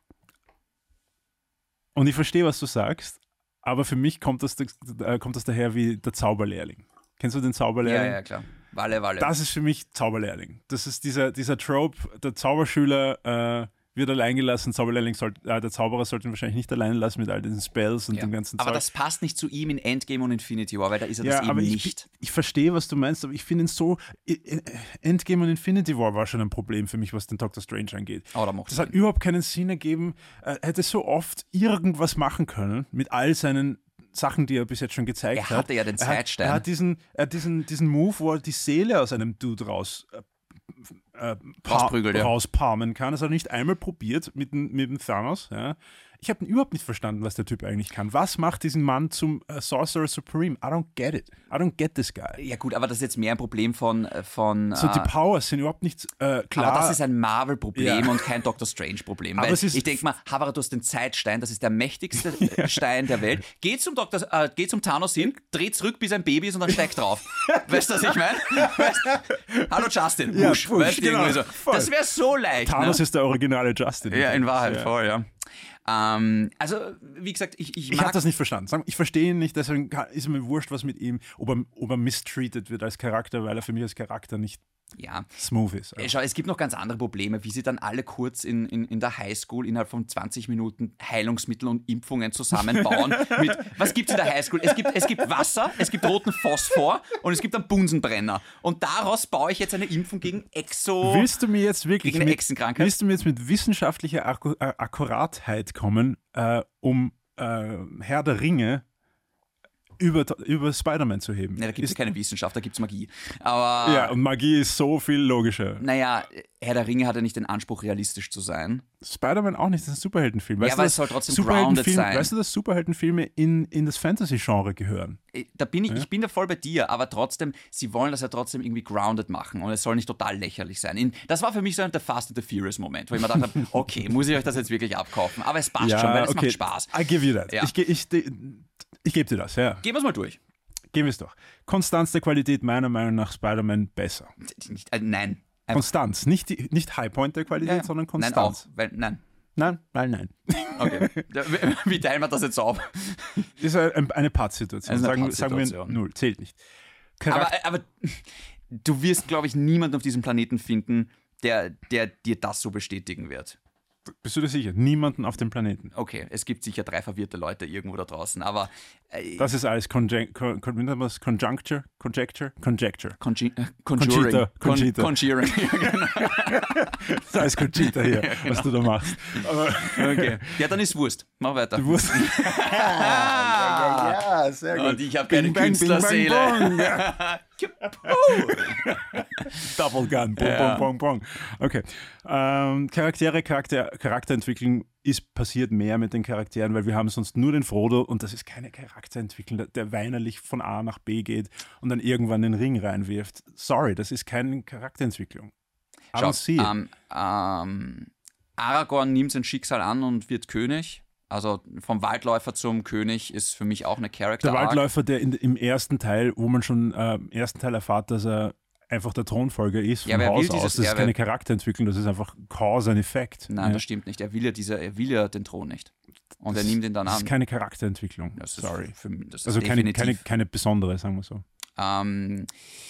Und ich verstehe, was du sagst. Aber für mich kommt das, äh, kommt das daher wie der Zauberlehrling. Kennst du den Zauberlehrling? Ja, ja, klar. Walle, Walle. Das ist für mich Zauberlehrling. Das ist dieser, dieser Trope, der Zauberschüler... Äh, wird allein gelassen, Zauberlehrling soll, äh, der Zauberer sollte ihn wahrscheinlich nicht allein lassen mit all diesen Spells und ja. dem ganzen Aber Zeug. das passt nicht zu ihm in Endgame und Infinity War, weil da ist er ja, das eben aber ich, nicht. Ich, ich verstehe, was du meinst, aber ich finde ihn so, Endgame und Infinity War war schon ein Problem für mich, was den Doctor Strange angeht. Oh, da das hat ihn. überhaupt keinen Sinn ergeben. Er hätte so oft irgendwas machen können mit all seinen Sachen, die er bis jetzt schon gezeigt hat. Er hatte hat. ja den Zeitstein. Er hat, er hat, diesen, er hat diesen, diesen Move, wo er die Seele aus einem Dude raus Äh, pa- ja. rauspalmen kann. Das hat er nicht einmal probiert mit, mit dem Thanos. Ja. Ich habe überhaupt nicht verstanden, was der Typ eigentlich kann. Was macht diesen Mann zum uh, Sorcerer Supreme? I don't get it. I don't get this guy. Ja gut, aber das ist jetzt mehr ein Problem von... von so, äh, die Powers sind überhaupt nicht äh, klar. Aber das ist ein Marvel-Problem ja. und kein Doctor Strange-Problem. Aber Weil es ist ich denke mal, Havara, du hast den Zeitstein, das ist der mächtigste ja. Stein der Welt. Geh zum, Doktor, äh, geh zum Thanos hin, dreh zurück, bis ein Baby ist und dann steig drauf. Weißt du, was ich meine? Hallo Justin, ja, Bush. Bush weißt du, genau, so. Das wäre so leicht. Thanos ne? ist der originale Justin. Ja, in Wahrheit, ja. voll, ja. Ähm, also, wie gesagt, ich Ich, ich habe das nicht verstanden. Ich verstehe ihn nicht, deswegen ist mir wurscht, was mit ihm, ob er, ob er mistreated wird als Charakter, weil er für mich als Charakter nicht ja. smooth ist. Also. Schau, es gibt noch ganz andere Probleme, wie sie dann alle kurz in, in, in der Highschool innerhalb von zwanzig Minuten Heilungsmittel und Impfungen zusammenbauen. mit, was gibt es in der Highschool? Es gibt, es gibt Wasser, es gibt roten Phosphor und es gibt einen Bunsenbrenner. Und daraus baue ich jetzt eine Impfung gegen Exo... Willst du mir jetzt wirklich gegen eine mit, Echsenkrankheit? Willst du mir jetzt mit wissenschaftlicher Akku- Akkuratheit kommen, äh, um äh, Herr der Ringe über, über Spider-Man zu heben. Ne, da gibt es keine Wissenschaft, da gibt es Magie. Aber, ja, und Magie ist so viel logischer. Naja, Herr der Ringe hat ja nicht den Anspruch, realistisch zu sein. Spider-Man auch nicht, das ist ein Superheldenfilm. Weißt ja, du, aber es soll trotzdem grounded sein. Weißt du, dass Superheldenfilme in, in das Fantasy-Genre gehören? Da bin ich, ja? ich bin da voll bei dir, aber trotzdem, sie wollen das ja trotzdem irgendwie grounded machen und es soll nicht total lächerlich sein. In, das war für mich so ein der Fast and the Furious Moment, wo ich mir gedacht habe, okay, muss ich euch das jetzt wirklich abkaufen? Aber es passt ja, schon, weil es okay. macht Spaß. I give you that. Ja. Ich, ich, ich, ich gebe dir das, ja. Gehen wir es mal durch. Gehen wir es doch. Konstanz der Qualität meiner Meinung nach Spider-Man besser. Nicht, äh, nein. Einfach. Konstanz, nicht, die, nicht Highpoint der Qualität, ja. sondern Konstanz. Nein, auch, weil, nein. Nein, nein, nein. Okay. Wie teilen wir das jetzt auf? Das ist eine, eine Pattsituation. Also sagen, Pattsituation. sagen wir null, zählt nicht. Aber, aber du wirst, glaube ich, niemanden auf diesem Planeten finden, der, der dir das so bestätigen wird. Bist du dir sicher? Niemanden auf dem Planeten. Okay, es gibt sicher drei verwirrte Leute irgendwo da draußen, aber... Äh, das ist alles Conjun Con Con Conjuncture? Conjecture? Conjecture. Conji äh, Conjuring. Conchita. Conchita. Con Conjuring. Das ist alles Conchita hier, ja, genau. was du da machst. Aber okay. Ja, dann ist Wurst. Mach weiter. Du Wurst. ja, ja, sehr gut. Und ich habe keine bing, Künstlerseele. Bing, bang, ja. Double Gun. Bong, ja. bong, bong, bong. Okay. Ähm, Charaktere, Charakter, Charakterentwicklung ist passiert mehr mit den Charakteren, weil wir haben sonst nur den Frodo und das ist keine Charakterentwicklung, der, der weinerlich von A nach B geht und dann irgendwann den Ring reinwirft. Sorry, das ist keine Charakterentwicklung. Schau, ähm, ähm, Aragorn nimmt sein Schicksal an und wird König. Also vom Waldläufer zum König ist für mich auch eine Character Der Waldläufer, der in, im ersten Teil, wo man schon äh, im ersten Teil erfahrt, dass er einfach der Thronfolger ist, vom ja, Haus dieses, aus. Das ist keine Charakterentwicklung, das ist einfach Cause and Effect. Nein, ja. das stimmt nicht. Er will ja, dieser, er will ja den Thron nicht. Und das, er nimmt ihn dann an. Das ist keine Charakterentwicklung. Das ist Sorry. Für, für, das ist also keine, keine, keine besondere, sagen wir so. Ähm,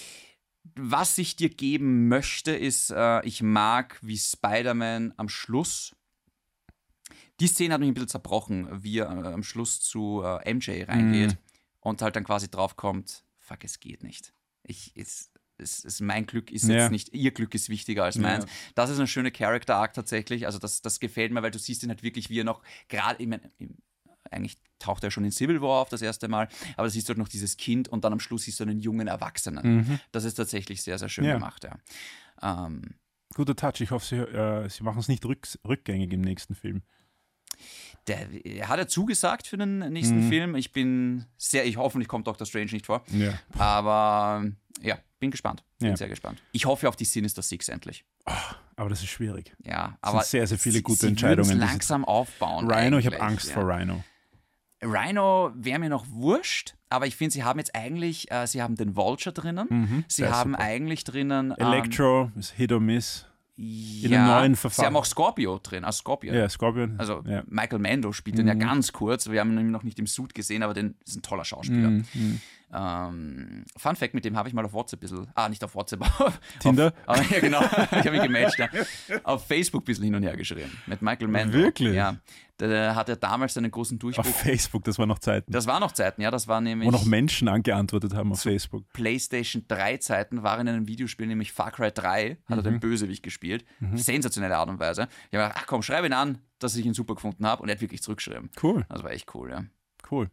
was ich dir geben möchte, ist, äh, ich mag, wie Spider-Man am Schluss, die Szene hat mich ein bisschen zerbrochen, wie er äh, am Schluss zu äh, M J reingeht mm. und halt dann quasi draufkommt, fuck, es geht nicht. Ich, es, es, es, mein Glück ist ja. jetzt nicht, ihr Glück ist wichtiger als meins. Ja. Das ist eine schöne Character-Arc tatsächlich, also das, das gefällt mir, weil du siehst ihn halt wirklich, wie er noch gerade, ich meine, eigentlich taucht er schon in Civil War auf das erste Mal, aber da siehst du halt noch dieses Kind und dann am Schluss siehst du einen jungen Erwachsenen. Mhm. Das ist tatsächlich sehr, sehr schön ja. gemacht, ja. Ähm, Guter Touch, ich hoffe, sie, äh, sie machen es nicht rück, rückgängig im nächsten Film. Der, er hat ja zugesagt für den nächsten mhm. Film. Ich bin sehr, ich hoffentlich kommt Doctor Strange nicht vor. Ja. Aber ja, bin gespannt. Bin ja. sehr gespannt. Ich hoffe auf die Sinister Six endlich. Oh, aber das ist schwierig. Ja, das aber sind sehr, sehr viele gute sie Entscheidungen. Sie langsam aufbauen. Rhino, ich habe Angst ja. vor Rhino. Rhino wäre mir noch wurscht, aber ich finde, sie haben jetzt eigentlich, äh, sie haben den Vulture drinnen. Mhm, sie haben super. eigentlich drinnen Electro ähm, ist Hit or Miss. Ja, in den neuen Verfahren. Sie haben auch Scorpio drin, als Scorpion. Ja, Scorpion. Also ja. Michael Mando spielt den mhm. ja ganz kurz. Wir haben ihn noch nicht im Suit gesehen, aber den ist ein toller Schauspieler. Mhm. Ähm, Fun Fact, mit dem habe ich mal auf WhatsApp ein bisschen, ah, nicht auf WhatsApp, auf Tinder? Auf, aber, ja, genau, ich habe ihn gematcht, ja. Auf Facebook ein bisschen hin und her geschrieben, mit Michael Mando. Wirklich? Ja, der, der hat ja damals seinen großen Durchbruch. Auf Facebook, das war noch Zeiten. Das war noch Zeiten, ja, das war nämlich... Wo noch Menschen angeantwortet haben auf Facebook. PlayStation drei Zeiten war in einem Videospiel, nämlich Far Cry drei, hat mhm. er den Bösewicht gespielt. Mhm. Sensationelle Art und Weise. Ich habe gedacht, ach komm, schreib ihn an, dass ich ihn super gefunden habe, und er hat wirklich zurückgeschrieben. Cool. Das war echt cool, ja. Cool.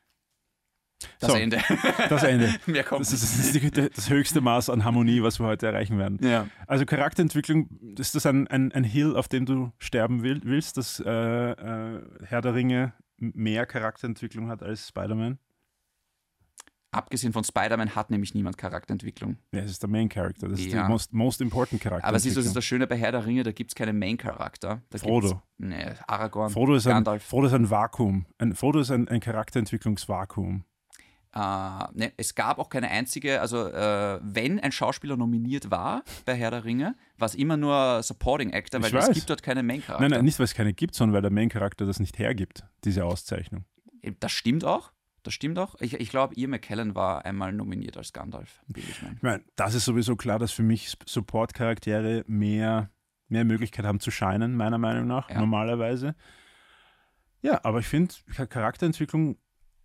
Das so, Ende. Das Ende. Mehr kommt das, ist, das ist die, das höchste Maß an Harmonie, was wir heute erreichen werden. Ja. Also Charakterentwicklung, ist das ein, ein, ein Hill, auf dem du sterben will, willst, dass äh, äh, Herr der Ringe mehr Charakterentwicklung hat als Spider-Man? Abgesehen von Spider-Man hat nämlich niemand Charakterentwicklung. Ja, es ist der Main Character. Das ist ja. der most, most important Charakter. Aber siehst du, das ist das Schöne bei Herr der Ringe, da gibt es keinen Main-Charakter. Frodo. Nee, Aragorn, Frodo ist ein, Gandalf. Frodo ist ein Vakuum. Ein, Frodo ist ein, ein Charakterentwicklungsvakuum. Uh, ne, es gab auch keine einzige, also äh, wenn ein Schauspieler nominiert war bei Herr der Ringe, war es immer nur Supporting Actor, weil es gibt dort keine Main-Charakter. Nein, nein, nicht, weil es keine gibt, sondern weil der Main-Charakter das nicht hergibt, diese Auszeichnung. Das stimmt auch. Das stimmt auch. Ich, ich glaube, Ian McKellen war einmal nominiert als Gandalf. Ich ich meine, das ist sowieso klar, dass für mich Support-Charaktere mehr, mehr Möglichkeit haben zu scheinen, meiner Meinung nach, ja. normalerweise. Ja, aber ich finde, Charakterentwicklung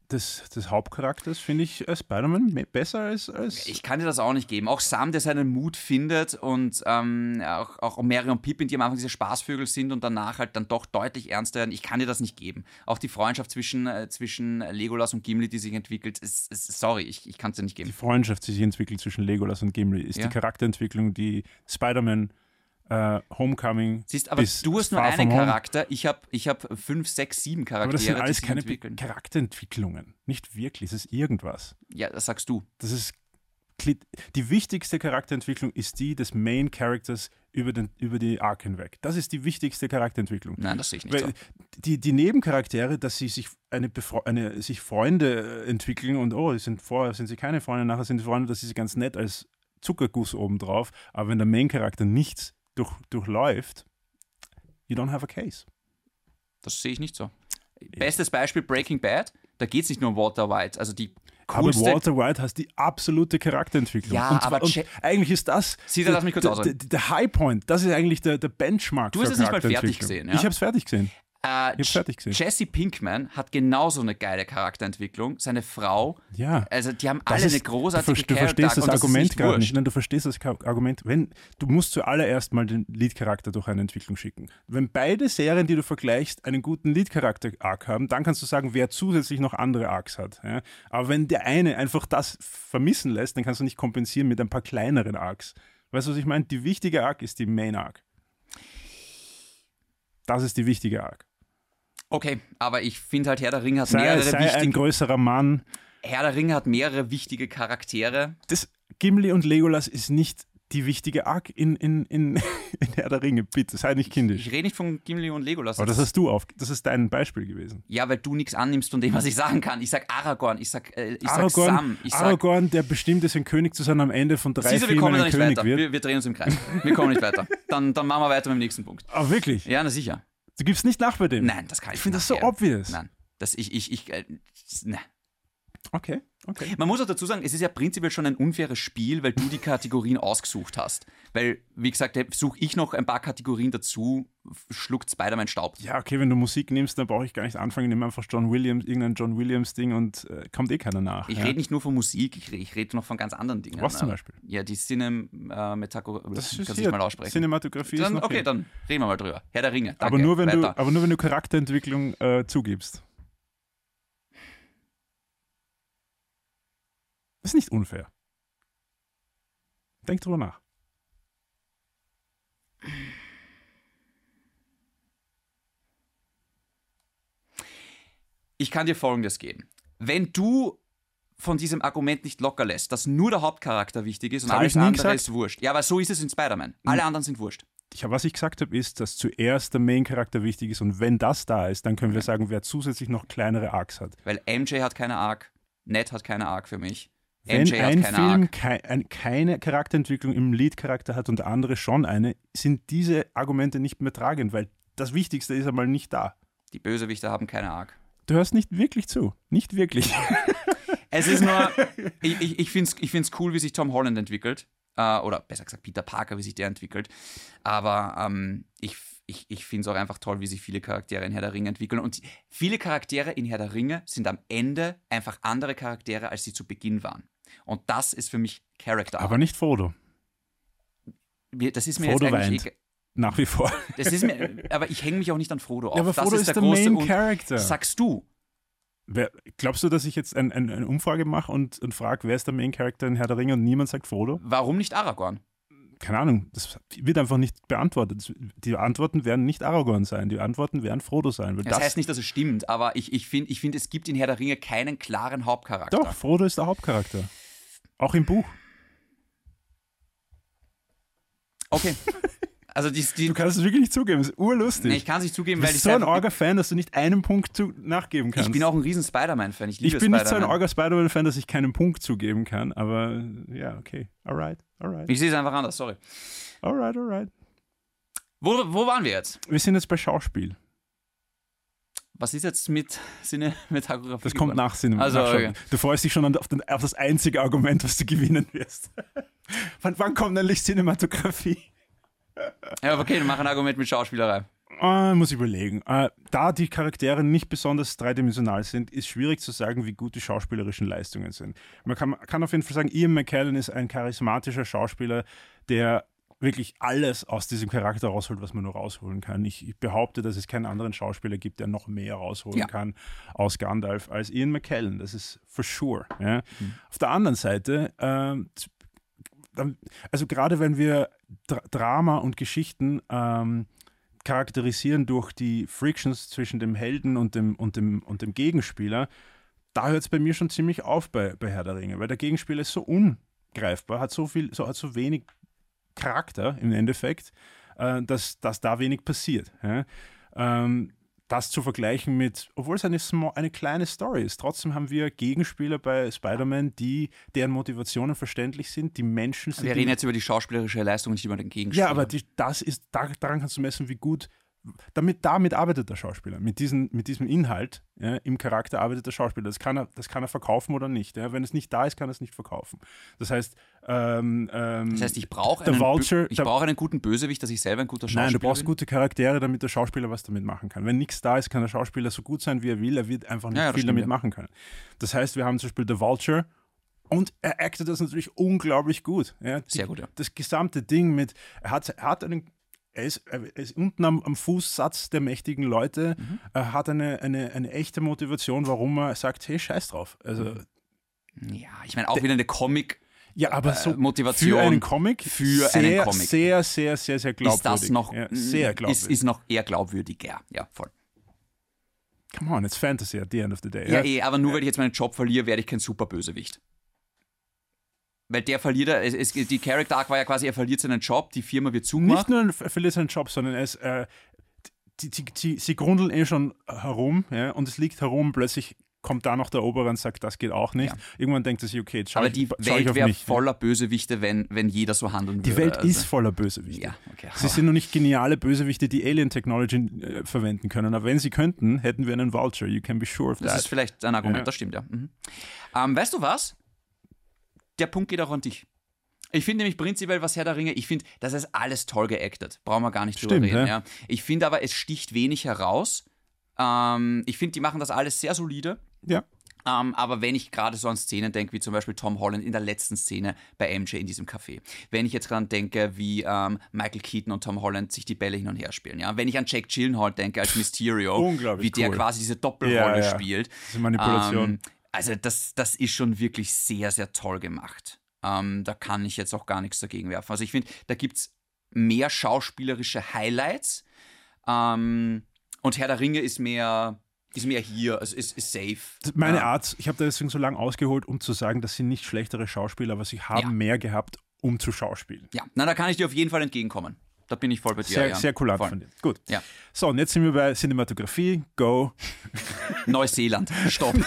des, des Hauptcharakters finde ich äh, Spider-Man me- besser als, als... Ich kann dir das auch nicht geben. Auch Sam, der seinen Mut findet und ähm, auch, auch Mary und Pippin, die am Anfang diese Spaßvögel sind und danach halt dann doch deutlich ernster werden. Ich kann dir das nicht geben. Auch die Freundschaft zwischen, äh, zwischen Legolas und Gimli, die sich entwickelt, ist, ist, sorry, ich, ich kann es dir nicht geben. Die Freundschaft, die sich entwickelt zwischen Legolas und Gimli, ist Ja. die Charakterentwicklung, die Spider-Man Uh, Homecoming. Siehst, aber du hast nur Far einen From Home. Charakter, ich habe ich hab fünf, sechs, sieben Aber Charaktere, das sind die alles sich keine entwickeln. Charakterentwicklungen. Nicht wirklich, es ist irgendwas. Ja, das sagst du. Das ist kli- die wichtigste Charakterentwicklung ist die des Main Characters über, den, über die Arc hinweg. Das ist die wichtigste Charakterentwicklung. Nein, das sehe ich nicht Weil so. die, die Nebencharaktere, dass sie sich eine, Befre- eine sich Freunde äh, entwickeln und oh, sind vorher sind sie keine Freunde, nachher sind sie Freunde, das ist ganz nett als Zuckerguss obendrauf. Aber wenn der Main Charakter nichts durch, durchläuft, you don't have a case. Das sehe ich nicht so. Bestes Beispiel Breaking Bad, da geht es nicht nur um Walter White, also die Aber coolste... Walter White hat die absolute Charakterentwicklung. Ja, und, aber und che- eigentlich ist das Sieh, da lass mich kurz der, ausreden. der, der High Point, das ist eigentlich der, der Benchmark Du für hast es nicht mal fertig Charakterentwicklung. gesehen, ja? Ich habe es fertig gesehen. Äh, Ich hab's fertig gesehen. Jesse Pinkman hat genauso eine geile Charakterentwicklung. Seine Frau, Ja. also die haben Das alle ist- eine großartige du, ver- du verstehst Character-Arc das und ist Argument nicht gerade wurscht. nicht. Nein, du verstehst das Ka- Argument. Wenn, du musst zuallererst mal den Lead-Charakter durch eine Entwicklung schicken. Wenn beide Serien, die du vergleichst, einen guten Lead-Charakter-Arc haben, dann kannst du sagen, wer zusätzlich noch andere Arcs hat. Ja? Aber wenn der eine einfach das vermissen lässt, dann kannst du nicht kompensieren mit ein paar kleineren Arcs. Weißt du, was ich meine? Die wichtige Arc ist die Main-Arc. Das ist die wichtige Arc. Okay, aber ich finde halt, Herr der Ringe hat Sei, mehrere sei ein wichtige... größerer Mann. Herr der Ringe hat mehrere wichtige Charaktere. Das Gimli und Legolas ist nicht die wichtige Arc in, in, in, in Herr der Ringe. Bitte, sei nicht kindisch. Ich rede nicht von Gimli und Legolas. Aber das hast du auf. Das ist dein Beispiel gewesen. Ja, weil du nichts annimmst von dem, was ich sagen kann. Ich sag Aragorn, ich sag, äh, ich sag Aragorn, Sam, ich sag... Aragorn, der bestimmt ist, ein König zu sein, am Ende von drei Siehst du, wir Filmen kommen da ein nicht König weiter. wird. Wir, wir drehen uns im Kreis. Wir kommen nicht weiter. Dann, dann machen wir weiter mit dem nächsten Punkt. Aber wirklich? Ja, na sicher. Du gibst nicht nach bei dem? Nein, das kann ich Ich finde nicht das so nachher. obvious. Nein, das ich, ich, ich, äh, ne. Okay, okay. Man muss auch dazu sagen, es ist ja prinzipiell schon ein unfaires Spiel, weil du die Kategorien ausgesucht hast. Weil, wie gesagt, suche ich noch ein paar Kategorien dazu, schluckt Spider-Man Staub. Ja, okay, wenn du Musik nimmst, dann brauche ich gar nicht anfangen. Ich nehme einfach John Williams, irgendein John Williams-Ding und äh, kommt eh keiner nach. Ich ja. rede nicht nur von Musik, ich rede, ich rede noch von ganz anderen Dingen. Was zum Aber- Beispiel? Ja, die Cinematografie, Das ist kannst du hier, mal aussprechen. Cinematografie ist Dann, noch okay, hier. dann reden wir mal drüber. Herr der Ringe, danke. aber, nur, wenn du, Weiter. aber nur, wenn du Charakterentwicklung äh, zugibst. Das ist nicht unfair. Denk drüber nach. Ich kann dir Folgendes geben. Wenn du von diesem Argument nicht locker lässt, dass nur der Hauptcharakter wichtig ist und Das hab alles ich nie andere gesagt. ist wurscht. Ja, aber so ist es in Spider-Man. Alle anderen sind wurscht. Ich, was ich gesagt habe, ist, dass zuerst der Main-Charakter wichtig ist und wenn das da ist, dann können wir sagen, wer zusätzlich noch kleinere Arcs hat. Weil M J hat keine Arc, Ned hat keine Arc für mich. Wenn M J hat ein keine Film Arc. kei ein, keine Charakterentwicklung im Lead-Charakter hat und der andere schon eine, sind diese Argumente nicht mehr tragend, weil das Wichtigste ist einmal nicht da. Die Bösewichte haben keine Arc. Du hörst nicht wirklich zu. Nicht wirklich. Es ist nur, ich, ich, ich finde es ich find's cool, wie sich Tom Holland entwickelt. Äh, oder besser gesagt Peter Parker, wie sich der entwickelt. Aber ähm, ich, ich, ich finde es auch einfach toll, wie sich viele Charaktere in Herr der Ringe entwickeln. Und viele Charaktere in Herr der Ringe sind am Ende einfach andere Charaktere, als sie zu Beginn waren. Und das ist für mich Character Arc. Aber nicht Frodo. Wir- Das ist mir Frodo jetzt eigentlich weint. egal. Nach wie vor. Das ist mir, aber ich hänge mich auch nicht an Frodo auf. Ja, aber das Frodo ist ist der, der große Main Un- Character. Sagst du. Wer, glaubst du, dass ich jetzt ein, ein, eine Umfrage mache und, und frage, wer ist der Main Character in Herr der Ringe und niemand sagt Frodo? Warum nicht Aragorn? Keine Ahnung, das wird einfach nicht beantwortet. Die Antworten werden nicht Aragorn sein, die Antworten werden Frodo sein. Weil Das, das heißt nicht, dass es stimmt, aber ich, ich finde, ich find, es gibt in Herr der Ringe keinen klaren Hauptcharakter. Doch, Frodo ist der Hauptcharakter. Auch im Buch. Okay. Also die, die, Du kannst es wirklich nicht zugeben, das ist urlustig. nee, ich kann es nicht zugeben, du weil bist ich so ein einfach- Orga-Fan, dass du nicht einen Punkt zu, nachgeben kannst. Ich bin auch ein riesen Spider-Man-Fan. Ich liebe Ich bin nicht so ein Spider-Man. Orga-Spider-Man-Fan, dass ich keinen Punkt zugeben kann, aber ja, okay. Alright, alright. Ich sehe es einfach anders, sorry. Alright, alright. Wo, wo waren wir jetzt? Wir sind jetzt bei Schauspiel. Was ist jetzt mit Cinematografie? Das kommt nach Cinema. Also, nach okay. Du freust dich schon auf, den, auf das einzige Argument, was du gewinnen wirst. wann, wann kommt nämlich Cinematografie? Ja, okay, dann mach ein Argument mit Schauspielerei. Äh, muss ich überlegen. Äh, da die Charaktere nicht besonders dreidimensional sind, ist schwierig zu sagen, wie gut die schauspielerischen Leistungen sind. Man kann, kann auf jeden Fall sagen, Ian McKellen ist ein charismatischer Schauspieler, der wirklich alles aus diesem Charakter rausholt, was man nur rausholen kann. Ich, ich behaupte, dass es keinen anderen Schauspieler gibt, der noch mehr rausholen ja. kann aus Gandalf als Ian McKellen. Das ist for sure. Ja. Mhm. Auf der anderen Seite, ähm, also gerade wenn wir Dra- Drama und Geschichten ähm, charakterisieren durch die Frictions zwischen dem Helden und dem, und dem, und dem Gegenspieler, da hört es bei mir schon ziemlich auf bei, bei Herr der Ringe, weil der Gegenspieler ist so ungreifbar, hat so viel, so, hat so wenig Charakter im Endeffekt, äh, dass, dass da wenig passiert. Ja? Ähm, das zu vergleichen mit, obwohl es eine, small, eine kleine Story ist, trotzdem haben wir Gegenspieler bei Spider-Man, die, deren Motivationen verständlich sind, die Menschen sind. Wir reden jetzt über die schauspielerische Leistung und nicht über den Gegenspieler. Ja, aber die, das ist, da, daran kannst du messen, wie gut, damit, damit arbeitet der Schauspieler, mit, diesen, mit diesem Inhalt ja, im Charakter arbeitet der Schauspieler. Das kann er, das kann er verkaufen oder nicht. Ja. Wenn es nicht da ist, kann er es nicht verkaufen. Das heißt, ähm, ähm, das heißt ich brauche einen, Vulture, ich brauch einen guten Bösewicht, dass ich selber ein guter Schauspieler bin? Nein, du brauchst bin. gute Charaktere, damit der Schauspieler was damit machen kann. Wenn nichts da ist, kann der Schauspieler so gut sein, wie er will. Er wird einfach nicht ja, ja, viel damit ja. machen können. Das heißt, wir haben zum Beispiel The Vulture, und er actet das natürlich unglaublich gut. Ja. Die, Sehr gut, ja. Das gesamte Ding mit, er hat, er hat einen Er ist, er ist unten am, am Fußsatz der mächtigen Leute, mhm. er hat eine, eine, eine echte Motivation, warum er sagt, hey, scheiß drauf. Also, ja, ich meine auch wieder eine Comic- ja, aber so äh, Motivation für einen Comic, für sehr, einen Comic. sehr, sehr, sehr, sehr glaubwürdig. Ist das noch, ja, sehr glaubwürdig. Ist, ist noch eher glaubwürdiger, ja, voll. Come on, it's Fantasy at the end of the day. Ja, ja. eh, aber nur, ja. weil ich jetzt meinen Job verliere, werde ich kein Superbösewicht. Weil der verliert, es, es, die Character Arc war ja quasi, er verliert seinen Job, die Firma wird zugemacht. Nicht nur er verliert seinen Job, sondern es, äh, die, die, die, sie grundeln eh schon herum, ja, und es liegt herum, plötzlich kommt da noch der Oberer und sagt, das geht auch nicht. Ja. Irgendwann denkt er sich, okay, jetzt schau Aber ich, die schau Welt wäre mich, voller Bösewichte, wenn, wenn jeder so handeln die würde. Die Welt also. ist voller Bösewichte. Ja, okay. Sie sind noch nicht geniale Bösewichte, die Alien-Technology äh, verwenden können. Aber wenn sie könnten, hätten wir einen Vulture. You can be sure of that. Das ist vielleicht ein Argument, ja. das stimmt, ja. Mhm. Ähm, weißt du was? Der Punkt geht auch an dich. Ich finde nämlich prinzipiell, was Herr der Ringe, ich finde, das ist alles toll geactet. Brauchen wir gar nicht drüber Stimmt, reden. ja. Ja. Ich finde aber, es sticht wenig heraus. Ähm, ich finde, die machen das alles sehr solide. Ja. Ähm, aber wenn ich gerade so an Szenen denke, wie zum Beispiel Tom Holland in der letzten Szene bei M J in diesem Café. Wenn ich jetzt daran denke, wie ähm, Michael Keaton und Tom Holland sich die Bälle hin und her spielen. Ja? Wenn ich an Jake Gyllenhaal denke als Mysterio, wie der cool. quasi diese Doppelrolle ja, ja. spielt. Diese Manipulation. Ähm, also das, das ist schon wirklich sehr, sehr toll gemacht. Ähm, da kann ich jetzt auch gar nichts dagegen werfen. Also ich finde, da gibt es mehr schauspielerische Highlights. Ähm, und Herr der Ringe ist mehr, ist mehr hier, also ist, ist safe. Meine ja. Art, ich habe da deswegen so lange ausgeholt, um zu sagen, das sind nicht schlechtere Schauspieler, aber sie haben ja. mehr gehabt, um zu schauspielen. Ja, na, da kann ich dir auf jeden Fall entgegenkommen. Da bin ich voll bei dir. Sehr, ja. sehr kulant voll. von dir. Gut. Ja. So, und jetzt sind wir bei Cinematografie. Go. Neuseeland. Stopp.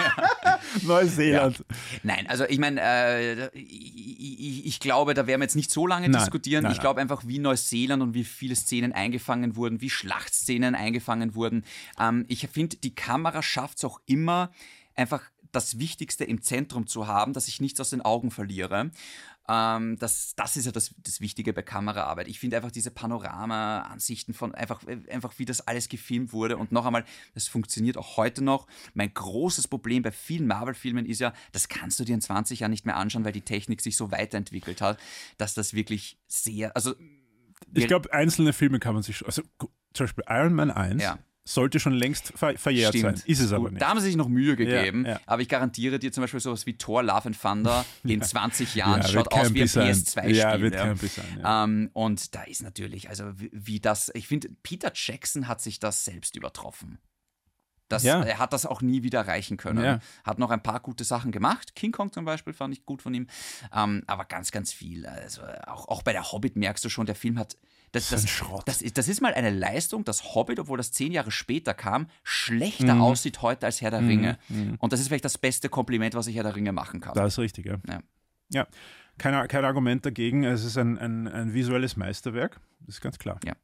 Neuseeland. Ja. Nein, also ich meine, äh, ich, ich glaube, da werden wir jetzt nicht so lange nein, diskutieren. Nein, ich glaube einfach, wie Neuseeland und wie viele Szenen eingefangen wurden, wie Schlachtszenen eingefangen wurden. Ähm, ich finde, die Kamera schafft es auch immer, einfach das Wichtigste im Zentrum zu haben, dass ich nichts aus den Augen verliere. Ähm, das, das ist ja das, das Wichtige bei Kameraarbeit. Ich finde einfach diese Panorama-Ansichten von einfach, einfach, wie das alles gefilmt wurde. Und noch einmal, das funktioniert auch heute noch. Mein großes Problem bei vielen Marvel-Filmen ist ja, das kannst du dir in zwanzig Jahren nicht mehr anschauen, weil die Technik sich so weiterentwickelt hat, dass das wirklich sehr, also ich glaube, einzelne Filme kann man sich schon, also zum Beispiel Iron Man eins, ja. sollte schon längst ver- verjährt Stimmt. sein. Ist es aber Gut, nicht. da haben sie sich noch Mühe gegeben, ja, ja. aber ich garantiere dir zum Beispiel sowas wie Thor Love and Thunder in ja. zwanzig Jahren ja, schaut aus wie ein sein. P S zwei Spiel. Ja, wird ja. kein sein. Ja. Ähm, und da ist natürlich, also wie, wie das, ich finde, Peter Jackson hat sich das selbst übertroffen. Das, ja. Er hat das auch nie wieder erreichen können. Ja. Hat noch ein paar gute Sachen gemacht. King Kong zum Beispiel fand ich gut von ihm. Ähm, aber ganz, ganz viel. Also auch, auch bei der Hobbit merkst du schon, der Film hat Das, das, das, ist, das ist mal eine Leistung, dass Hobbit, obwohl das zehn Jahre später kam, schlechter mhm. aussieht heute als Herr der mhm. Ringe. Mhm. Und das ist vielleicht das beste Kompliment, was ich Herr der Ringe machen kann. Das ist richtig, ja. Ja, ja. Kein, kein Argument dagegen. Es ist ein, ein, ein visuelles Meisterwerk. Das ist ganz klar. Ja.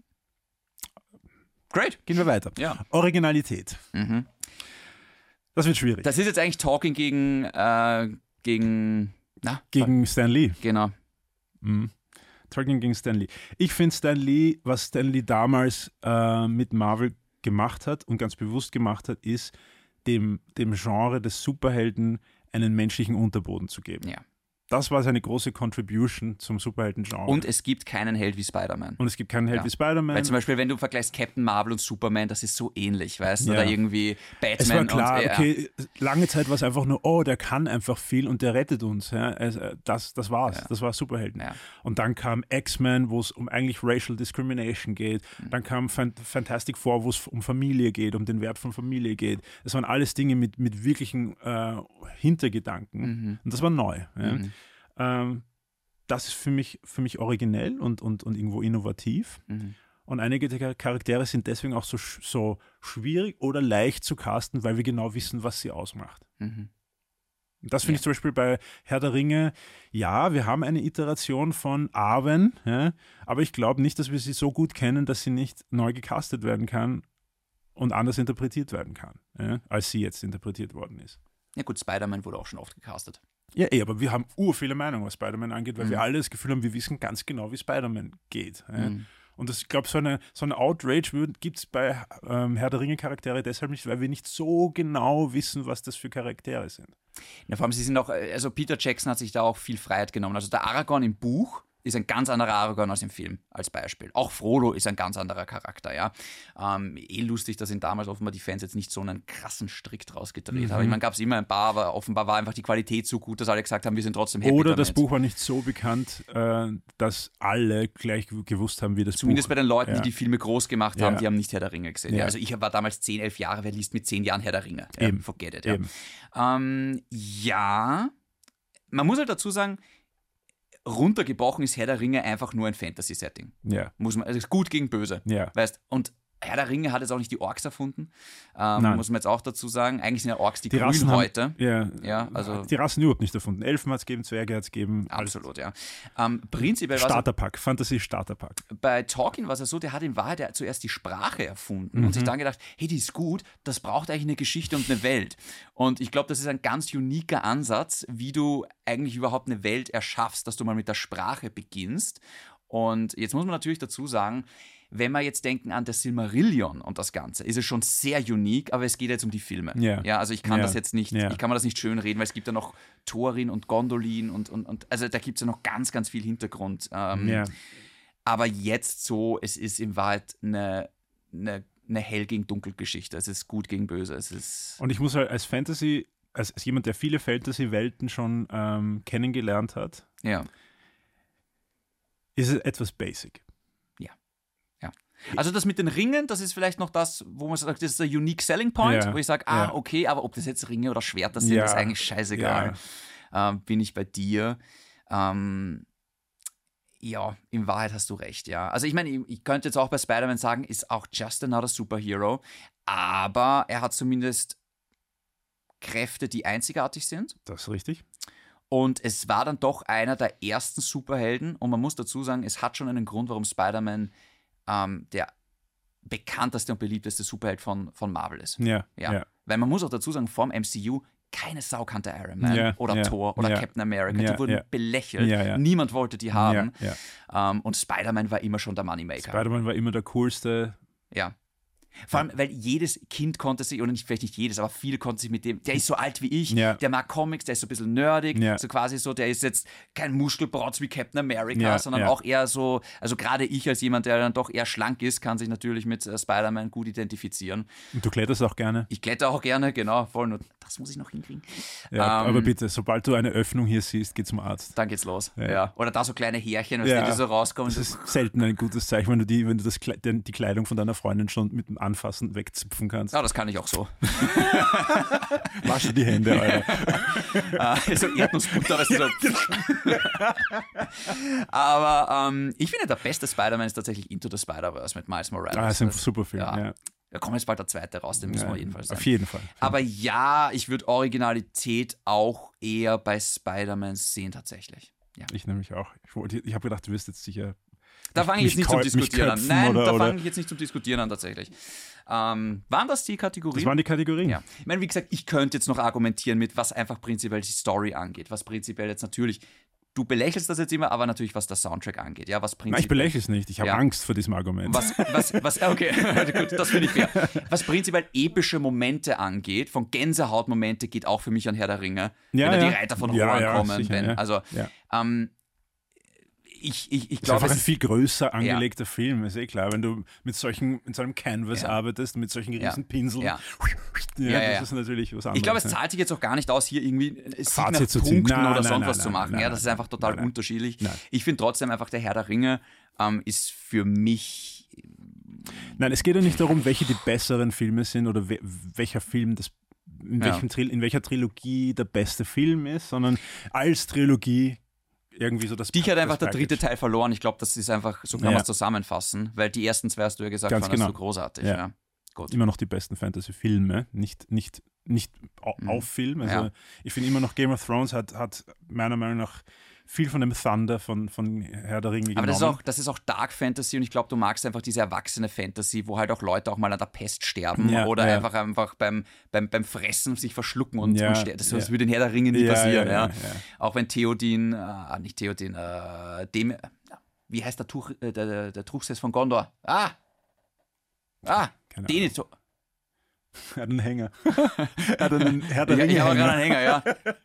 Great. Gehen wir weiter. Ja. Originalität. Mhm. Das wird schwierig. Das ist jetzt eigentlich Talking gegen, äh, gegen, na, gegen Stan Lee. Genau. Mhm. Tolkien gegen Stan Lee. Ich finde Stan Lee, was Stan Lee damals äh, mit Marvel gemacht hat und ganz bewusst gemacht hat, ist, dem, dem Genre des Superhelden einen menschlichen Unterboden zu geben. Ja. Das war seine große Contribution zum Superhelden-Genre. Und es gibt keinen Held wie Spider-Man. Und es gibt keinen Held ja. wie Spider-Man. Weil zum Beispiel, wenn du vergleichst Captain Marvel und Superman, das ist so ähnlich, weißt du? Ja. Oder irgendwie Batman. Es war klar, und, äh, okay, lange Zeit war es einfach nur, oh, der kann einfach viel und der rettet uns. Ja? Also, das, das war's, Ja. das war Superhelden. Ja. Und dann kam X-Men, wo es um eigentlich Racial Discrimination geht. Mhm. Dann kam Fant- Fantastic Four, wo es um Familie geht, um den Wert von Familie geht. Das waren alles Dinge mit, mit wirklichen äh, Hintergedanken. Mhm. Und das war neu. Ja? Mhm. Ähm, das ist für mich, für mich originell und, und, und irgendwo innovativ. Mhm. Und einige der Charaktere sind deswegen auch so, so schwierig oder leicht zu casten, weil wir genau wissen, was sie ausmacht. Mhm. Das finde ja. ich zum Beispiel bei Herr der Ringe, ja, wir haben eine Iteration von Arwen, ja, aber ich glaube nicht, dass wir sie so gut kennen, dass sie nicht neu gecastet werden kann und anders interpretiert werden kann, ja, als sie jetzt interpretiert worden ist. Ja gut, Spider-Man wurde auch schon oft gecastet. Ja, eh, aber wir haben ur viele Meinungen, was Spider-Man angeht, weil mhm. wir alle das Gefühl haben, wir wissen ganz genau, wie Spider-Man geht. Ja. Mhm. Und das, ich glaube, so eine, so eine Outrage gibt es bei ähm, Herr der Ringe-Charaktere deshalb nicht, weil wir nicht so genau wissen, was das für Charaktere sind. Ja, vor allem, sie sind auch, also Peter Jackson hat sich da auch viel Freiheit genommen. Also der Aragorn im Buch ist ein ganz anderer Aragorn als im Film, als Beispiel. Auch Frodo ist ein ganz anderer Charakter, ja. Ähm, eh lustig, dass ihn damals offenbar die Fans jetzt nicht so einen krassen Strick draus gedreht mhm. haben. Ich meine, gab es immer ein paar, aber offenbar war einfach die Qualität so gut, dass alle gesagt haben, wir sind trotzdem happy Oder damit. das Buch war nicht so bekannt, äh, dass alle gleich gewusst haben, wie das Zumindest Buch... bei den Leuten, ja. die die Filme groß gemacht haben, ja. die haben nicht Herr der Ringe gesehen. Ja. Also ich war damals zehn, elf Jahre, wer liest mit zehn Jahren Herr der Ringe? Ja, Eben. Forget it. Ja. Ähm, ja, man muss halt dazu sagen, runtergebrochen ist Herr der Ringe einfach nur ein Fantasy-Setting. Ja. Muss man, also gut gegen böse. Ja. Weißt, und Herr der Ringe hat jetzt auch nicht die Orks erfunden, ähm, muss man jetzt auch dazu sagen. Eigentlich sind ja Orks die, die Grünen heute. Ja, ja, also die Rassen überhaupt nicht erfunden. Elfen hat es gegeben, Zwerge hat es gegeben. Absolut, ja. Ähm, prinzipiell Starterpack, Fantasy-Starterpack. Bei Tolkien war es ja so, der hat in Wahrheit ja zuerst die Sprache erfunden mhm. und sich dann gedacht, hey, die ist gut, das braucht eigentlich eine Geschichte und eine Welt. Und ich glaube, das ist ein ganz uniker Ansatz, wie du eigentlich überhaupt eine Welt erschaffst, dass du mal mit der Sprache beginnst. Und jetzt muss man natürlich dazu sagen, wenn wir jetzt denken an das Silmarillion und das Ganze, ist es schon sehr unique, aber es geht jetzt um die Filme. Yeah. Ja, also ich kann yeah. das jetzt nicht, yeah. ich kann mir das nicht schön reden, weil es gibt ja noch Thorin und Gondolin und, und, und also da gibt es ja noch ganz, ganz viel Hintergrund. Ähm, yeah. Aber jetzt so, es ist in Wahrheit eine, eine, eine hell gegen dunkel Geschichte. Es ist gut gegen böse. Es ist und ich muss halt als Fantasy, als, als jemand, der viele Fantasy-Welten schon ähm, kennengelernt hat, ja. ist es etwas basic. Also das mit den Ringen, das ist vielleicht noch das, wo man sagt, das ist der unique selling point, ja, wo ich sage, ah, ja. okay, aber ob das jetzt Ringe oder Schwerter sind, ja, ist eigentlich scheißegal. Ja. Ähm, bin ich bei dir. Ähm, ja, in Wahrheit hast du recht, ja. Also ich meine, ich, ich könnte jetzt auch bei Spider-Man sagen, ist auch just another superhero, aber er hat zumindest Kräfte, die einzigartig sind. Das ist richtig. Und es war dann doch einer der ersten Superhelden und man muss dazu sagen, es hat schon einen Grund, warum Spider-Man Ähm, der bekannteste und beliebteste Superheld von, von Marvel ist. Ja, ja. ja. Weil man muss auch dazu sagen, vom M C U, keine Sau kannte Iron Man ja, oder ja, Thor oder ja, Captain America. ja, die wurden ja. belächelt. Ja, ja. Niemand wollte die haben. Ja, ja. Ähm, und Spider-Man war immer schon der Moneymaker. Spider-Man war immer der coolste. Ja. Vor allem, weil jedes Kind konnte sich, oder nicht, vielleicht nicht jedes, aber viele konnten sich mit dem, der ist so alt wie ich, ja. der mag Comics, der ist so ein bisschen nerdig, ja. so quasi so, der ist jetzt kein Muskelprotz wie Captain America, ja, sondern ja. auch eher so, also gerade ich als jemand, der dann doch eher schlank ist, kann sich natürlich mit äh, Spider-Man gut identifizieren. Und du kletterst auch gerne? Ich kletter auch gerne, genau, voll, nur das muss ich noch hinkriegen. Ja, ähm, aber bitte, sobald du eine Öffnung hier siehst, geh zum Arzt. Dann geht's los, ja. ja. Oder da so kleine Härchen, ja. die so rauskommen. Das ist selten ein gutes Zeichen, wenn du die, wenn du das, die Kleidung von deiner Freundin schon mit dem Anfassen wegzupfen kannst. Ja, das kann ich auch so. Wasche die Hände, Alter. So Erdnussbutter, weißt du, so. Aber ähm, ich finde, der beste Spider-Man ist tatsächlich Into the Spider-Verse mit Miles Morales. Ah, das ist ein super Film, ja. ja. Da kommt jetzt bald der zweite raus, den müssen ja, wir jedenfalls sagen. Auf jeden Fall. Aber ja, ich würde Originalität auch eher bei Spider-Man sehen tatsächlich. Ja. Ich nämlich auch. Ich, ich habe gedacht, du wirst jetzt sicher... Da fange ich jetzt nicht zum Diskutieren an. Nein, oder, da oder? fange ich jetzt nicht zum Diskutieren an tatsächlich. Ähm, waren das die Kategorien? Das waren die Kategorien. Ja. Ich meine, wie gesagt, ich könnte jetzt noch argumentieren mit, was einfach prinzipiell die Story angeht, was prinzipiell jetzt natürlich du belächelst das jetzt immer, aber natürlich, was der Soundtrack angeht. Ja, was Nein, ich belächle es nicht. Ich habe ja. Angst vor diesem Argument. Was, was, was, okay, gut, das finde ich fair. Was prinzipiell epische Momente angeht, von Gänsehautmomente geht auch für mich an Herr der Ringe, ja, wenn da ja. die Reiter von ja, Rohan ja, kommen. sicher, wenn, ja. Also, ja. ähm, ich, ich, ich das ist einfach glaube, ein viel größer angelegter ja. Film, ist eh klar. Wenn du mit solchen, in so einem Canvas ja. arbeitest, mit solchen riesen ja. Pinseln, ja. ja, ja, das ja. ist natürlich was anderes. Ich glaube, es ja. zahlt sich jetzt auch gar nicht aus, hier irgendwie Sieg nach Fazit zu Punkten ziehen. Nein, oder nein, sonst nein, was nein, zu machen. nein, Ja, das ist einfach total nein, nein. unterschiedlich. Nein. Ich finde trotzdem einfach, der Herr der Ringe ähm, ist für mich... Nein, es geht ja nicht darum, welche die besseren Filme sind oder we- welcher Film das in, welchem Ja. Tril- in welcher Trilogie der beste Film ist, sondern als Trilogie irgendwie so das Dich hat das einfach der Package. dritte Teil verloren. Ich glaube, das ist einfach, so kann Ja. man es zusammenfassen, weil die ersten zwei, hast du ja gesagt, Ganz fandest genau. du großartig. Ja. Ja. Gut. Immer noch die besten Fantasy-Filme, nicht, nicht, nicht au- Mhm. auf Film. Also Ja. ich finde immer noch Game of Thrones hat, hat meiner Meinung nach viel von dem Thunder von, von Herr der Ringe Aber das ist, genommen. auch, das ist auch Dark Fantasy und ich glaube, du magst einfach diese erwachsene Fantasy, wo halt auch Leute auch mal an der Pest sterben Ja, oder ja. einfach, einfach beim, beim, beim Fressen sich verschlucken und, Ja, und sterben. Das, das ja. würde in Herr der Ringe nie Ja, passieren. ja, Ja, ja, ja. Auch wenn Theoden, äh, nicht Theoden, äh, dem, wie heißt der, Tuch, äh, der, der, der Truchsess von Gondor? Ah! Ah! Keine Denethor. Er hat einen Hänger. Er hat einen Herr der Ich, ich habe Ringe gerade einen Hänger, ja.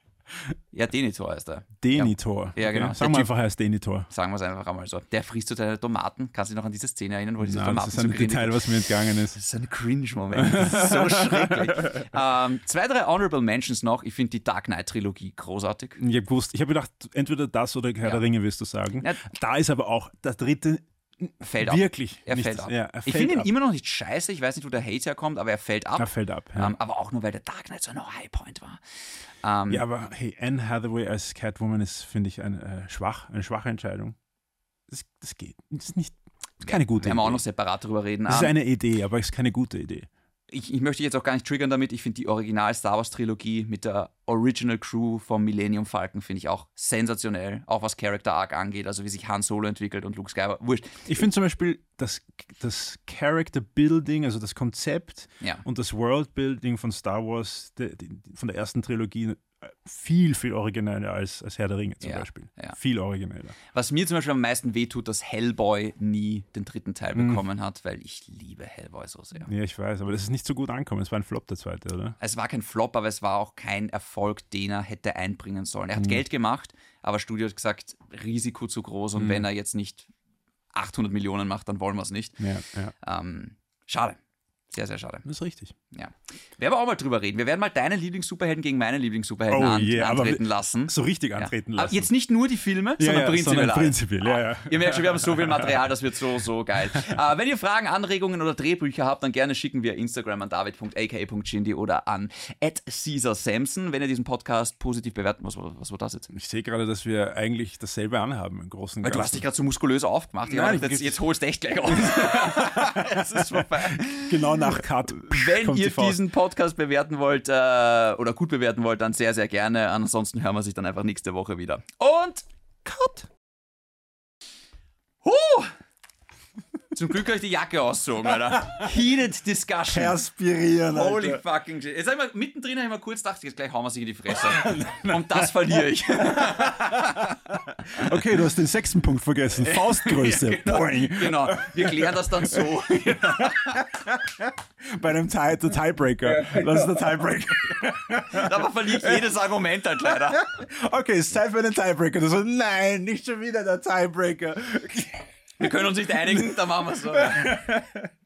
Ja, Denethor heißt er. Denitor. Ja, genau. Okay. Sagen Der wir Typ- einfach, er ist Denitor. Sagen wir es einfach einmal so. Der frisst so deine Tomaten. Kannst du dich noch an diese Szene erinnern, wo diese Nein, Tomaten das ist ein so grindig- Detail, was mir entgangen ist. Das ist ein Cringe-Moment. Das ist so schrecklich. Ähm, zwei, drei Honorable Mentions noch. Ich finde die Dark Knight-Trilogie großartig. Ich habe gewusst, ich habe gedacht, entweder das oder Herr Ja. der Ringe wirst du sagen. Ja. Da ist aber auch der dritte Fällt ab. wirklich Er nicht, fällt ab. Ja, er Ich fällt finde ihn ab. immer noch nicht scheiße. Ich weiß nicht, wo der Hate herkommt, aber er fällt ab. Er fällt ab. Ja. Ähm, aber auch nur, weil der Dark Knight so ein Highpoint war. Ähm, Ja, aber hey, Anne Hathaway als Catwoman ist, finde ich, ein, äh, schwach, eine schwache Entscheidung. Das, das geht. Das ist nicht ist keine gute werden wir auch noch Idee. separat drüber reden. Das ist Ähm, eine Idee, aber es ist keine gute Idee. ich, ich möchte jetzt auch gar nicht triggern damit. Ich finde die Original-Star Wars-Trilogie mit der Original Crew vom Millennium Falcon finde ich auch sensationell. Auch was Character Arc angeht, also wie sich Han Solo entwickelt und Luke Skywalker. Wurscht. Ich finde zum Beispiel das, das Character Building, also das Konzept Ja. und das World Building von Star Wars, de, de, von der ersten Trilogie, äh, viel, viel origineller als, als Herr der Ringe zum Ja, Beispiel. ja. Viel origineller. Was mir zum Beispiel am meisten wehtut, dass Hellboy nie den dritten Teil Mhm. bekommen hat, weil ich liebe Hellboy so sehr. Ja, ich weiß, aber das ist nicht so gut angekommen. Es war ein Flop, der zweite, oder? Es war kein Flop, aber es war auch kein Erfolg, den er hätte einbringen sollen. Er hat Mhm. Geld gemacht, aber Studio hat gesagt, Risiko zu groß und Mhm. wenn er jetzt nicht achthundert Millionen macht, dann wollen wir es nicht. Ja, ja. Ähm, schade. Sehr, sehr schade. Das ist richtig. Ja. Werden wir auch mal drüber reden. Wir werden mal deinen Lieblings-Superhelden gegen meinen Lieblings-Superhelden Oh an, yeah, aber antreten wir- lassen. So richtig Ja. antreten Aber lassen. jetzt nicht nur die Filme, ja, sondern ja, prinzipiell. sondern alle. prinzipiell, ja, ja. Ihr merkt schon, wir haben so viel Material, das wird so, so geil. Äh, wenn ihr Fragen, Anregungen oder Drehbücher habt, dann gerne schicken wir Instagram an david punkt a k a punkt shindy oder an at caesar samson. Wenn ihr diesen Podcast positiv bewerten, was, was war das jetzt? Ich sehe gerade, dass wir eigentlich dasselbe anhaben im Großen und Weil du hast Ganzen. dich gerade so muskulös aufgemacht. Ich Nein, hab ich- gedacht, jetzt, jetzt holst du echt gleich auf. Es ist vorbei. Genau nach Cut. Wenn kommt ihr die Faust. diesen Podcast bewerten wollt äh, oder gut bewerten wollt, dann sehr, sehr gerne. Ansonsten hören wir sich dann einfach nächste Woche wieder. Und Cut! Huh! Zum Glück habe ich die Jacke ausgezogen, Alter. Heated Discussion. Perspirieren, Holy Alter. fucking shit. Jetzt hab ich mal, mittendrin habe ich mal kurz gedacht, jetzt gleich hauen wir sich in die Fresse. Und das verliere ich. Okay, du hast den sechsten Punkt vergessen. Faustgröße. genau, Boing. genau. Wir klären das dann so. Bei einem Tie, der Tiebreaker. Das ist der Tiebreaker. Aber verliere ich jedes Argument halt leider. Okay, es ist Zeit für den Tiebreaker. Du so, nein, nicht schon wieder der Tiebreaker. Wir können uns nicht einigen, dann machen wir es so.